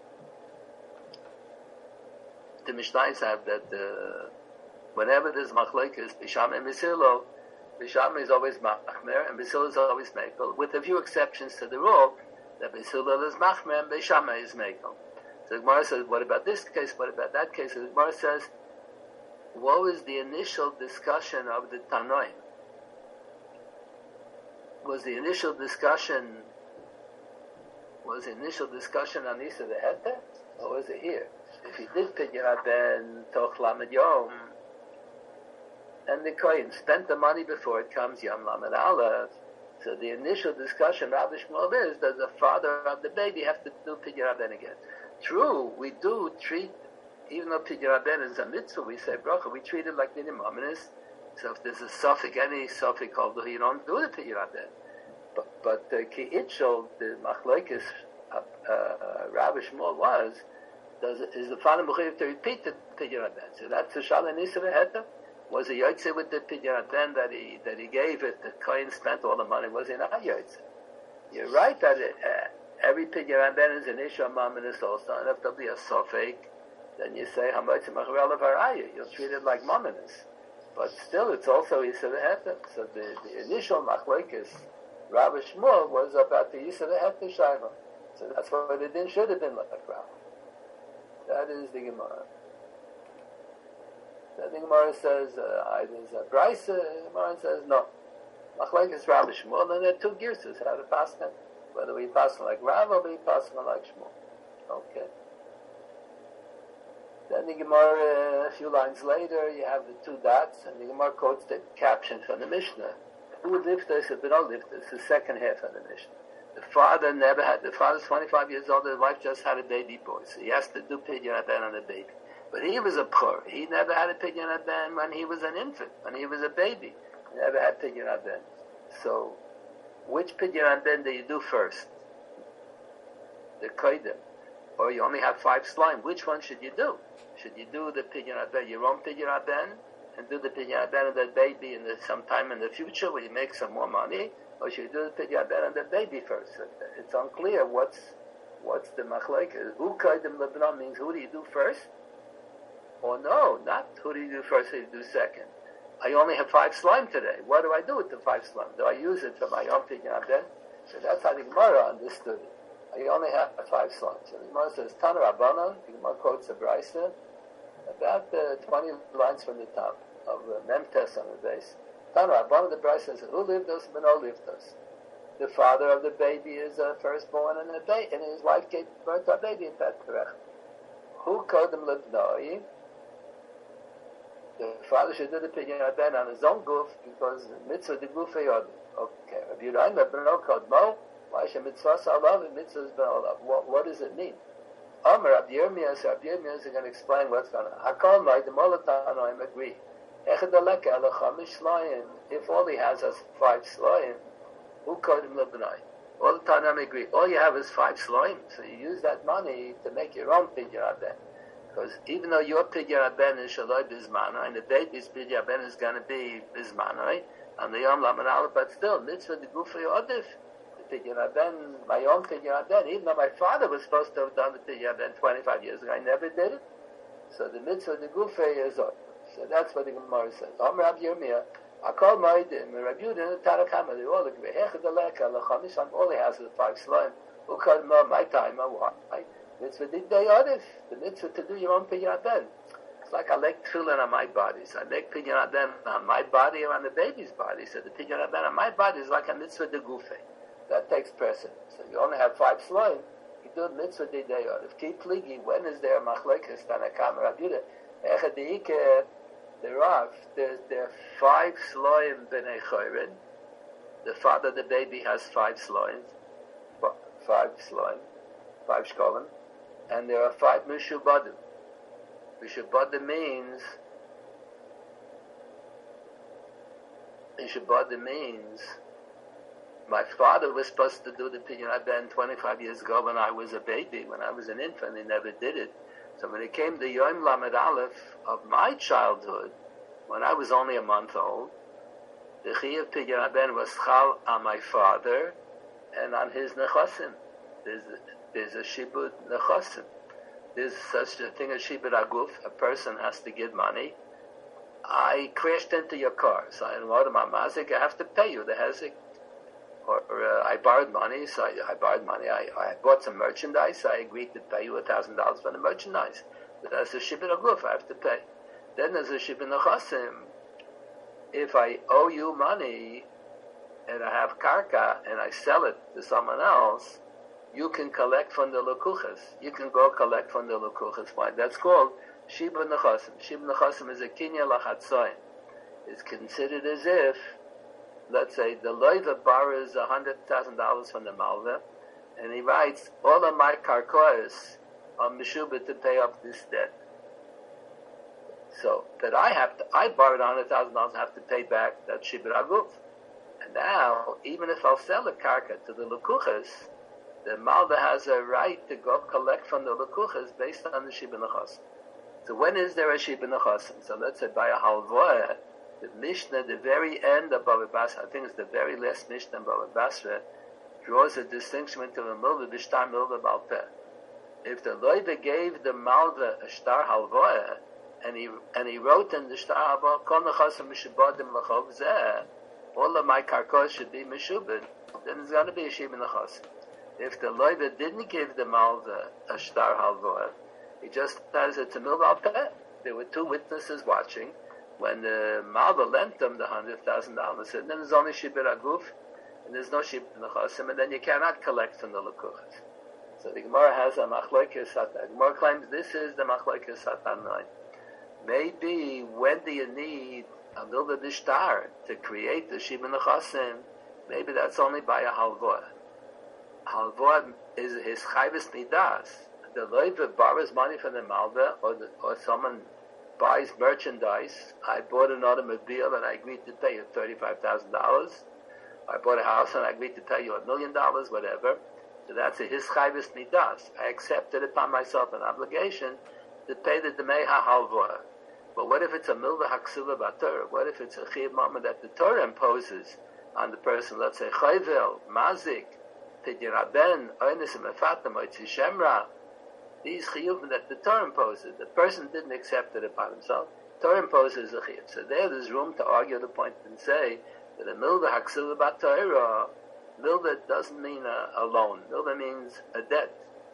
the Mishnayos have that whenever there's machlokes, Bisham and Bisilo, Bisham is always machmer and Bisilo is always mekel, with a few exceptions to the rule that Bisilo is machmer and Bisham is mekel. So the Gemara says, what about this case? What about that case? So the Gemara says, what was the initial discussion of the Tanoim? Was the initial discussion on Isa the Heter, or was it here? if he did Pidyon Ben Toch Lamed Yom, and the Kohen spent the money before it comes Yom Lamed Aleph, so the initial discussion, Rabbi Shmuel, is, does the father of the baby have to do Pidyon Ben again? True, we do treat, even though Pidyon Ben is a mitzvah, we say bracha, we treat it like the Nimaminus. So if there's a suffix, any suffix called, you don't do the Pidyon Ben. But Ki Itchel, the Machlokes, Rabbi Shmuel was, is the father mechuyev to repeat the Pidyon Ben? So that's the Shalom Nisa V'Heta. Was he Yotze with the Pidyon Ben that he gave it? The Kohen spent all the money. Was he not Yotze? You're right that every Pidyon Ben is an Isha Maminus also, and if there'll be a suffix, then you say Hamotzi Machrel of Harayah. You'll treat it like Maminus. But still, it's also Yisa V'Heta. So the initial Machlokes, Rabbi Shmuel, was about the Yisa V'Heta Shaila. So that's why the din should have been like Rabbi. That is the Gemara. The Gemara says, there's a Bryce, Gemara says, no. Machlokes Rabbi Shmuel, and there are two girsus how to pass them. Whether we pass them like Rav or we pass them like Shmuel. Okay. Then the Gemara, a few lines later, you have the two dots, and the Gemara quotes the caption from the Mishnah. Who liftas have been all liftas, the second half of the Mishnah. The father's 25 years old, his wife just had a baby boy, so he has to do Pidyon Ben on the baby. But he was a poor. He never had a Pidyon Ben when he was an infant, when he was a baby. He never had Pidyon Ben. So, which Pidyon Ben do you do first? The Kodim. Or you only have 5 slime. Which one should you do? Should you do the Pidyon Ben, your own Pidyon Ben, and do the Pidyon Ben on the baby sometime in the future when you make some more money? Or should you do the Pidyon Ben on the baby first? It's unclear what's the Machlokes. Who Kodim Lebna means who do you do first? Or no, not who do you do first, who do you do second. I only have 5 slime today. What do I do with the 5 slime? Do I use it for my own Pidyon Ben? So that's how the Gemara understood it. I only have 5 slime. So the Gemara says, Tana Rabbanan, the Gemara quotes a Brisa, about 20 lines from the top of Memtes on the base. Tana Rabbanan, the Brisa says, who lived us, Beno lived us. The father of the baby is a firstborn, and his wife gave birth to a baby in Petrech. Who Kodem Lebnoi? The father should do the Pidyon Ben on his own goof because mitzvah the goof yod. Okay, Rabbi Yudayim Lebno Kodmo. Why should mitzvah salav and mitzvahs ben olav? What does it mean? Amar Rabbi Yirmiyah is going to explain what's going on. Hakol Mai the Molatanoim agree. Echad Aleka Alachamish Slayim. If all he has is 5 Slayim, who Kodim Lebnoi? All the Tanoim agree. All you have is 5 Slayim, so you use that money to make your own Pidyon Ben. Because even though your Pidyon Ben is Shaloi Bizmanoi, and the baby's Pidyon Ben is going to be Bizmanoi, and the Yom Laman Aleph, but still, mitzvah the Gufay Odif, the Pidyon Ben, my own Pidyon Ben, even though my father was supposed to have done the Pidyon Ben 25 years ago, I never did it. So the mitzvah the Gufay is Odif. So that's what the Gemara says. Om Rabbi Yirmiyah, Akol Moedim, Rabbi Yehuda, and Tarakama, they all agree. Echad Aleka, Lachamish, all he has is 5 slime. Ukad Mo, my time, why? Mitzvah Didei Odif, the mitzvah to do your own Pidyon Ben. It's like I make tefillin on my body, so I make Pidyon Ben on my body or on the baby's body. So the Pidyon Ben on my body is like a mitzvah de gufe. That takes precedence. So you only have 5 slime, you do mitzvah Didei Odif. Keep pligi, when is there Machlokes Tanakam Rabbi Yehuda? Echad Deike, the Rav, there are 5 slime b'nei chayrin. The father of the baby has 5 slime, 5 shkolim. And there are 5 mishubadim. Mishubadim means my father was supposed to do the Pidyon Ben 25 years ago when I was a baby, when I was an infant. He never did it. So when it came to Yom Lamed Aleph of my childhood, when I was only a month old, the Chiyuv Pidyon Ben was chal on my father and on his nechasim. There's a shibud nechasim. There's such a thing as shibud aguf. A person has to give money. I crashed into your car, so I ordered my mazik. I have to pay you the hezek. Or I borrowed money, so I borrowed money. I bought some merchandise. I agreed to pay you $1,000 for the merchandise. But that's a shibud aguf. I have to pay. Then there's a shibud nechasim. If I owe you money and I have karka and I sell it to someone else, you can collect from the lekuchas. You can go collect from the lekuchas. Why? That's called Shiba Nechasim. Shiba Nechasim is a Kinya Lachatzoin. It's considered as if, let's say, the loiva borrows $100,000 from the malva, and he writes, all of my karkois are Meshuba to pay up this debt. So, that I borrowed $100,000, I have to pay back that Shiba Aguf. And now, even if I'll sell the karka to the lekuchas, the malva has a right to go collect from the lekuchas based on the Shiba Nechasim. So when is there a Shiba Nechasim? So let's say by a halvoah, the Mishnah, the very end of Bava Basra, I think it's the very last Mishnah in Bava Basra, draws a distinction between a milva, b'shtar milva, balpeh. If the loiva gave the malva a shtar halvoah, and he wrote in the shtar halvoah, kol nechasim mishubadim l'chov zeh, all of my karkos should be meshubed, then there's going to be a Shiba Nechasim. If the loiva didn't give the malva a shtar halvoah, he just says it's a milva alpeh. There were two witnesses watching. When the malva lent them the $100,000, and then there's only Shiba Aguf, and there's no Shiba Nechasim, and then you cannot collect from the lekuchas. So the Gemara has a machlokes satan. The Gemara claims this is the machlokes satan 9. Maybe when do you need a milva b'shtar to create the Shiba Nechasim? Maybe that's only by a halvoah. Halvoah is his chayvus midas. The loiva borrows money from the malva, or someone buys merchandise. I bought an automobile and I agreed to pay you $35,000. I bought a house and I agreed to pay you $1 million, whatever. So that's a his chayvus midas. I accepted upon myself an obligation to pay the demei ha'halvoah. But what if it's a milva haksula b'Torah? What if it's a chiyuv mama that the Torah imposes on the person? Let's say chayvel, mazik, tidyiraben, oynesim efatam, oitzi shemra. These chiyuvim that the Torah imposes, the person didn't accept it upon himself. Torah imposes a chiyuv. So there's room to argue the point and say that a milva haksila b'Torah, milva doesn't mean a loan. Milva means a debt,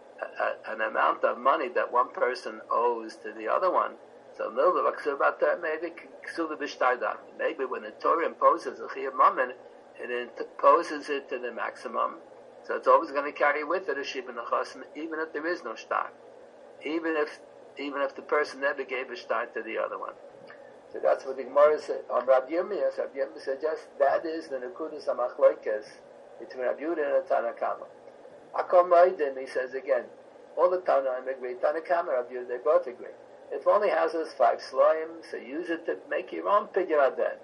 an amount of money that one person owes to the other one. So milva haksila b'Torah, maybe ksula b'shtar. Maybe when the Torah imposes a chiyuv mammon, it imposes it to the maximum. So it's always going to carry with it a Shiba Nechasim, even if there is no shtar. Even if the person never gave a shtar to the other one. So that's what the Gemara said. On Rabbi Yirmiyah suggests that is the Nekudas HaMachloikes between Rabbi Yehuda and Tanakama. Akol Moedim, he says again, all the Tanaim agree. Tanakama, Rabbi Yehuda, they both agree. If only houses 5 sloim, so use it to make your own pidyon aden.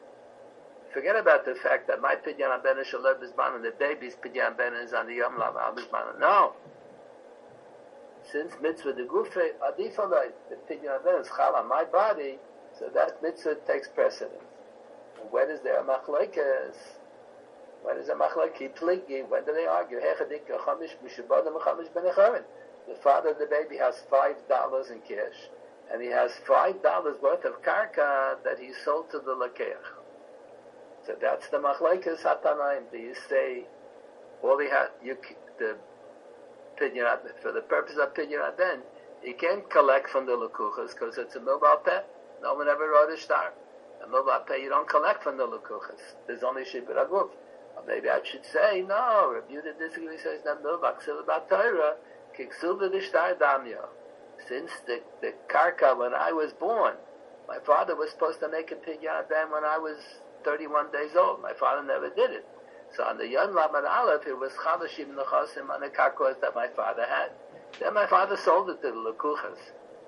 Forget about the fact that my pidyon aben is shalom bizman and the baby's pidyon aben is on the yom lav al bizman. No. Since mitzvah de gufe adifalai, the pidyon aben is chal on my body, so that mitzvah takes precedence. And when is there a machlokes? When is a machlokes? Pligi. When do they argue? The father of the baby has $5 in cash, and he has $5 worth of karka that he sold to the lakeach. So that's the machlokes hatanaim. Do you say all he had? The pidyon for the purpose of pidyon aden, you can't collect from the lekuchas because it's a milva peh. No one ever wrote a shtar. A milva peh, you don't collect from the lekuchas. There's only Shiba Aguf. Or maybe I should say no. Rabbi Yehuda disagrees. Says that milva ksil b'Torah kiksil b'shtar damya. Since the karka when I was born, my father was supposed to make a pidyon aden when I was 31 days old. My father never did it. So on the Yom Lamed Aleph, it was Chalashim Nechasim on the karkos that my father had. Then my father sold it to the lekuchas.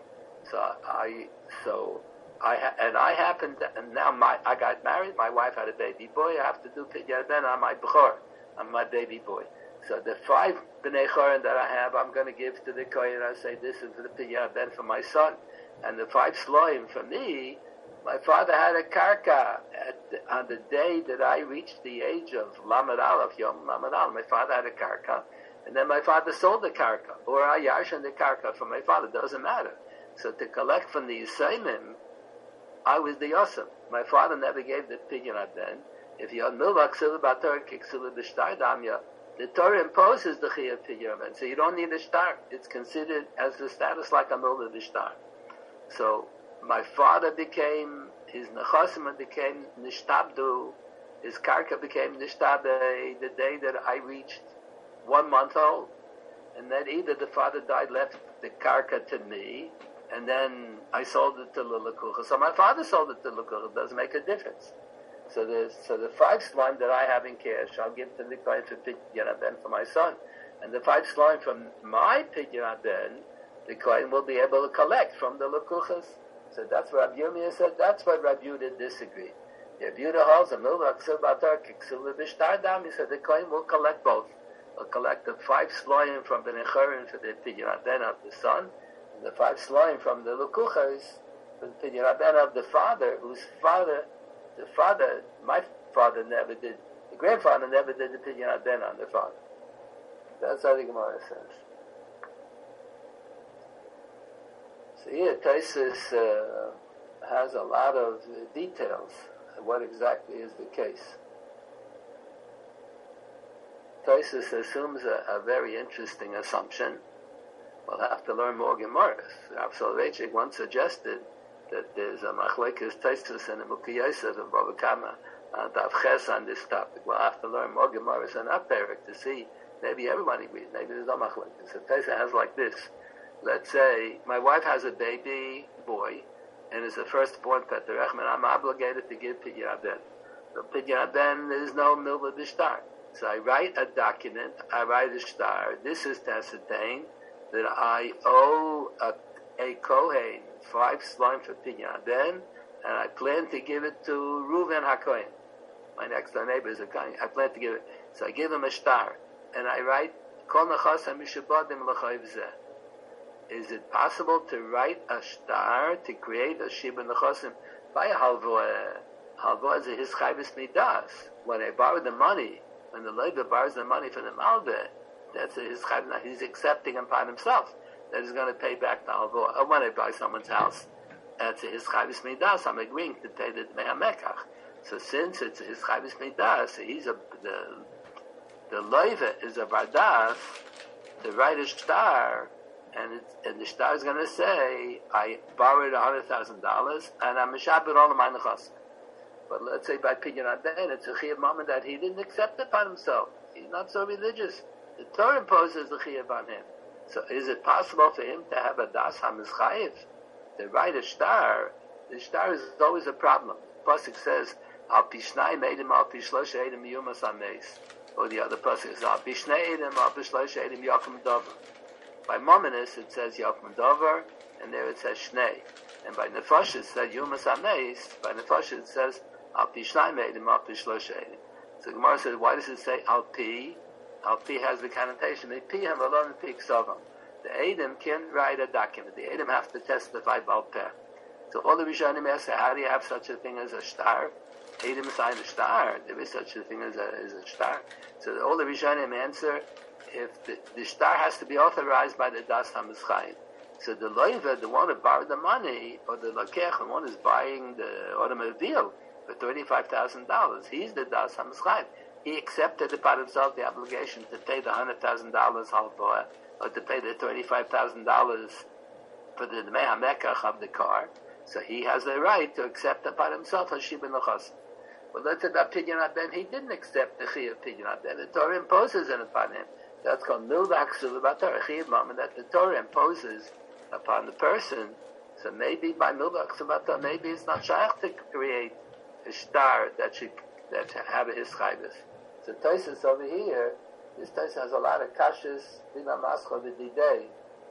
And now I got married. My wife had a baby boy. I have to do pidyon aden on my bechor, on my baby boy. So the 5 bnei chorin that I have, I'm going to give to the kohen. I say this is for the pidyon aden for my son, and the 5 sloim for me. My father had a karka on the day that I reached the age of Lamed Aleph, Yom Lamed Aleph. My father had a karka, and then my father sold the karka, or I yarshan the karka from my father. Doesn't matter. So to collect from the Yisayimim, I was the Yosem. My father never gave the pidyon aden. If you had milva ksila b'Torah kiksila b'shtar damya, the Torah imposes the chiyuv pidyon aden, so you don't need a shtar. It's considered as the status like a milva b'shtar. So my father became, his nechasim became nishtabdu, his karka became nishtabe the day that I reached 1 month old, and then either the father died, left the karka to me, and then I sold it to Lulakucha. So my father sold it to Lulakucha. It doesn't make a difference. So the 5 slime that I have in cash, I'll give to the client for Pidyon Ben for my son. And the 5 slime from my Pidyon Ben, the client will be able to collect from the Lulakuchas. So that's what Rabbi Yirmiyah said. That's what Rabbi Yehuda disagreed. Rabbi Yehuda holds a milva ksil batar kiksil b'shtar dam. He said the client will collect both. He'll collect the 5 slime from the Necharim for the Pidyon Ben of the son, and the 5 slime from the Lukuchas for the Pidyon Ben of the father, my father never did, the grandfather never did the Pidyon Ben on the father. That's how the Gemara says. So here, Taisus has a lot of details of what exactly is the case. Taisus assumes a very interesting assumption. We'll have to learn more Gemaras. Rav Soloveitchik once suggested that there's a machlekes Taisus and a Mukhi Yosef and Bava Kama Daf Ches on this topic. We'll have to learn more Gemaras and that parak to see. Maybe everybody agrees. Maybe there's no machlekes. So Taisus has like this. Let's say my wife has a baby boy, and is the firstborn Peterech, and I'm obligated to give Pidyon Ben. So Pidyon Ben, there's no milva b'shtar. So I write a document, I write a shtar. This is to ascertain that I owe a Kohen 5 slime for Pidyon Ben, and I plan to give it to Reuven HaKohen. My next door neighbor is a Kohen. I plan to give it. So I give him a shtar, and I write, Kol Nechas HaMishabadim L'chayv Zeh. Is it possible to write a shtar to create a Shiba Nechosim by a halvoah? Halvoah is a his chayvus midas. When I borrow the money, when the Levi borrows the money from the Malveh, that's his chayvus. He's accepting upon himself that he's going to pay back the halvoah. Or when I buy someone's house, that's his chayvus midas. I'm agreeing to pay the Dmei HaMekach. So since it's his chayvus midas, he's the Levi is a bardas to write a shtar. And the shtar is going to say, I borrowed $100,000 and I'm mishabed all of my nechas. But let's say by Pidyon Ben, it's a chiyuv moment that he didn't accept it upon himself. He's not so religious. The Torah imposes the chiyuv on him. So is it possible for him to have a das hamizchayiv, to write a shtar? The shtar is always a problem. Pasuk says, Al pishnai meidim al pishlosh eidim yumas ameis. Or the other pasuk is, Al pishnai eidim al pishlosh eidim yakum dover. By Mominus it says Yakum Dover, and there it says Shnei. And by Nefesh it says Yumas Ameis. By Nefesh it says Al Pi Shnai Meidim, Al Pi Shlosh Eidim. So Gemara says, why does it say Al Pi? Al Pi has the connotation. The Pi have alone Pi Ksavam. The Eidim can't write a document. The Eidim have to testify Baal Peh. So all the Rishonim ask, how do you have such a thing as a shtar? Eidim sign a shtar. There is such a thing as a shtar. So all the Rishonim answer, if the shtar has to be authorized by the Das HaMizchayim. So the loiva, the one who borrowed the money, or the lakech, the one who's buying the automobile for $35,000, he's the Das HaMizchayim. He accepted upon himself the obligation to pay the $100,000 halvoah, or to pay the $35,000 for the Dmei HaMekach of the car. So he has the right to accept upon himself Hashiba Nechosim. Well, let's say that Pidyon Ben, he didn't accept the Chiyuv Pidyon Ben. The Torah imposes it upon him. That's called Milva Ksuv Batar, a Chiyuv moment that the Torah imposes upon the person. So maybe by Milva Ksuv Batar, maybe it's not shaykh to create a shtar that have a hischayvus. So Tosfos over here, this Tosfos has a lot of kashas, Dina Mascha, the Didei,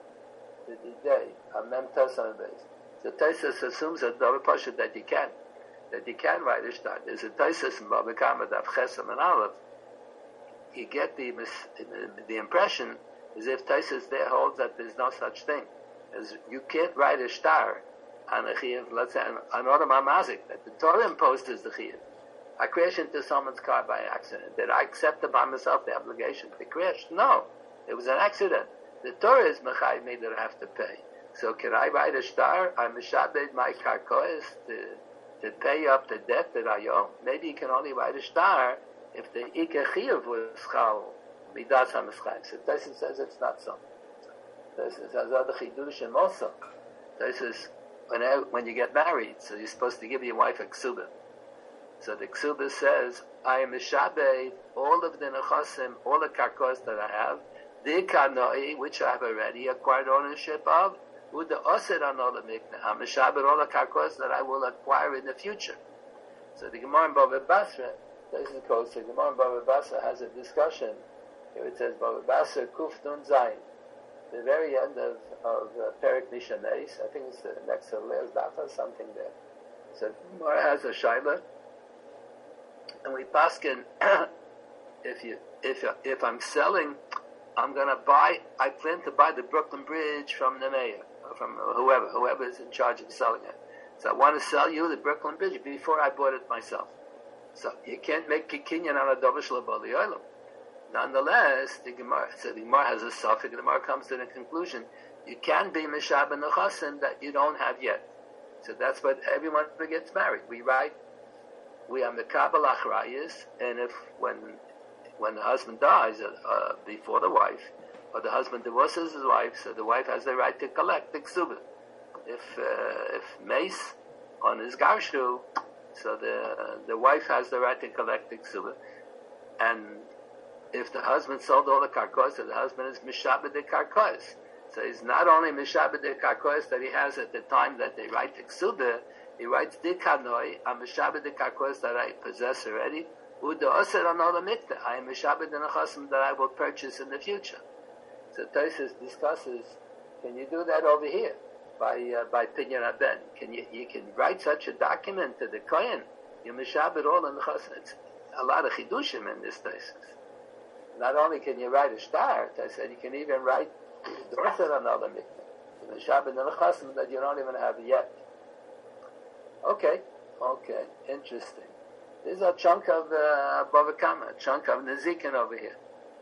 a Mem Tosan base. So Tosfos assumes that the Pasha that you can write a shtar. There's a Tosfos in Bava Kama Daf Chesam and Aleph. You get the impression as if Tosfos there holds that there's no such thing. As you can't write a shtar on a chiyuv, let's say an Odom HaMazik, that the Torah imposes the chiyuv. I crashed into someone's car by accident. Did I accept upon myself the obligation to crash? No. It was an accident. The Torah is mechayiv me that I have to pay. So can I write a shtar? I'm mishabed my karkois to pay up the debt that I owe. Maybe you can only write a shtar if the Ike Chiyuv was Chal Midas HaMischayim. So Tosfos says it's not so. Tosfos has other Chidushim also. Tosfos, when you get married, so you're supposed to give your wife a ksuba. So the Ksuba says, I am Mishabed, all of the Nechasim, all the Karkos that I have, the Kanoi, which I have already acquired ownership of, with the Osir on all the Mikna. I'm Mishabed, all the Karkos that I will acquire in the future. So the Gemara in Bava Basra, this is close. The Gemara in Bava Basra has a discussion. Here it says, Bava Basra, Kuf Nun Zayin. The very end of Perik Mishaneis, I think it's the next to the last daf or something there. So Gemara has a Shaila, and we paskin, if I'm selling, I'm going to buy, I plan to buy the Brooklyn Bridge from the mayor, or from whoever is in charge of selling it. So I want to sell you the Brooklyn Bridge before I bought it myself. So you can't make kikinyan on a dovish lebali olam. Nonetheless, the Gemara has a suffix. The Gemara comes to the conclusion: you can be mishab and nechasim that you don't have yet. So that's what everyone who gets married. We are mekabel achrayis, and if when the husband dies before the wife, or the husband divorces his wife, so the wife has the right to collect the ksuba. If mace on his garshu, so the wife has the right to collect the ksuba, and if the husband sold all the karkos, so the husband is mishabed the karkos. So he's not only mishabed the karkos that he has at the time that they write the ksuba, he writes dikanoi, I'm mishabed the karkos that I possess already, uda osir on all the mikta, I am mishabed the nechasim that I will purchase in the future. So Tosfos discusses, can you do that over here by Pinyan Aben? You can write such a document to the Kohen, you mishabed all the nechasim. It's a lot of chidushim in this Tosfos. Not only can you write a star, I said you can even write Dorset on all the mikvah. The Shabbat and the Chasim that you don't even have yet. Okay, interesting. There's a chunk of Bava Kama, a chunk of Nezikin over here.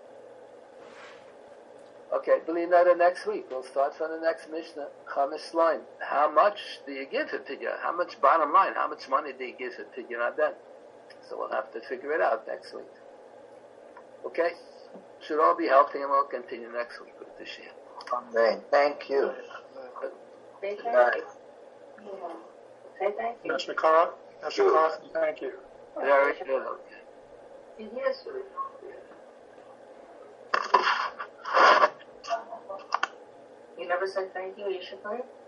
Okay, believe that next week. We'll start from the next Mishnah, Chamish line. How much do you give for Pidyon? How much bottom line? How much money do you give for Pidyon Aben? So we'll have to figure it out next week. Okay? Should all be healthy, and we'll continue next week with this year. Amen. Thank you. Thank you. Right. Say thank you. Mr. Carr, thank you. Very good. Okay. Yes. You never said thank you, Yishafar?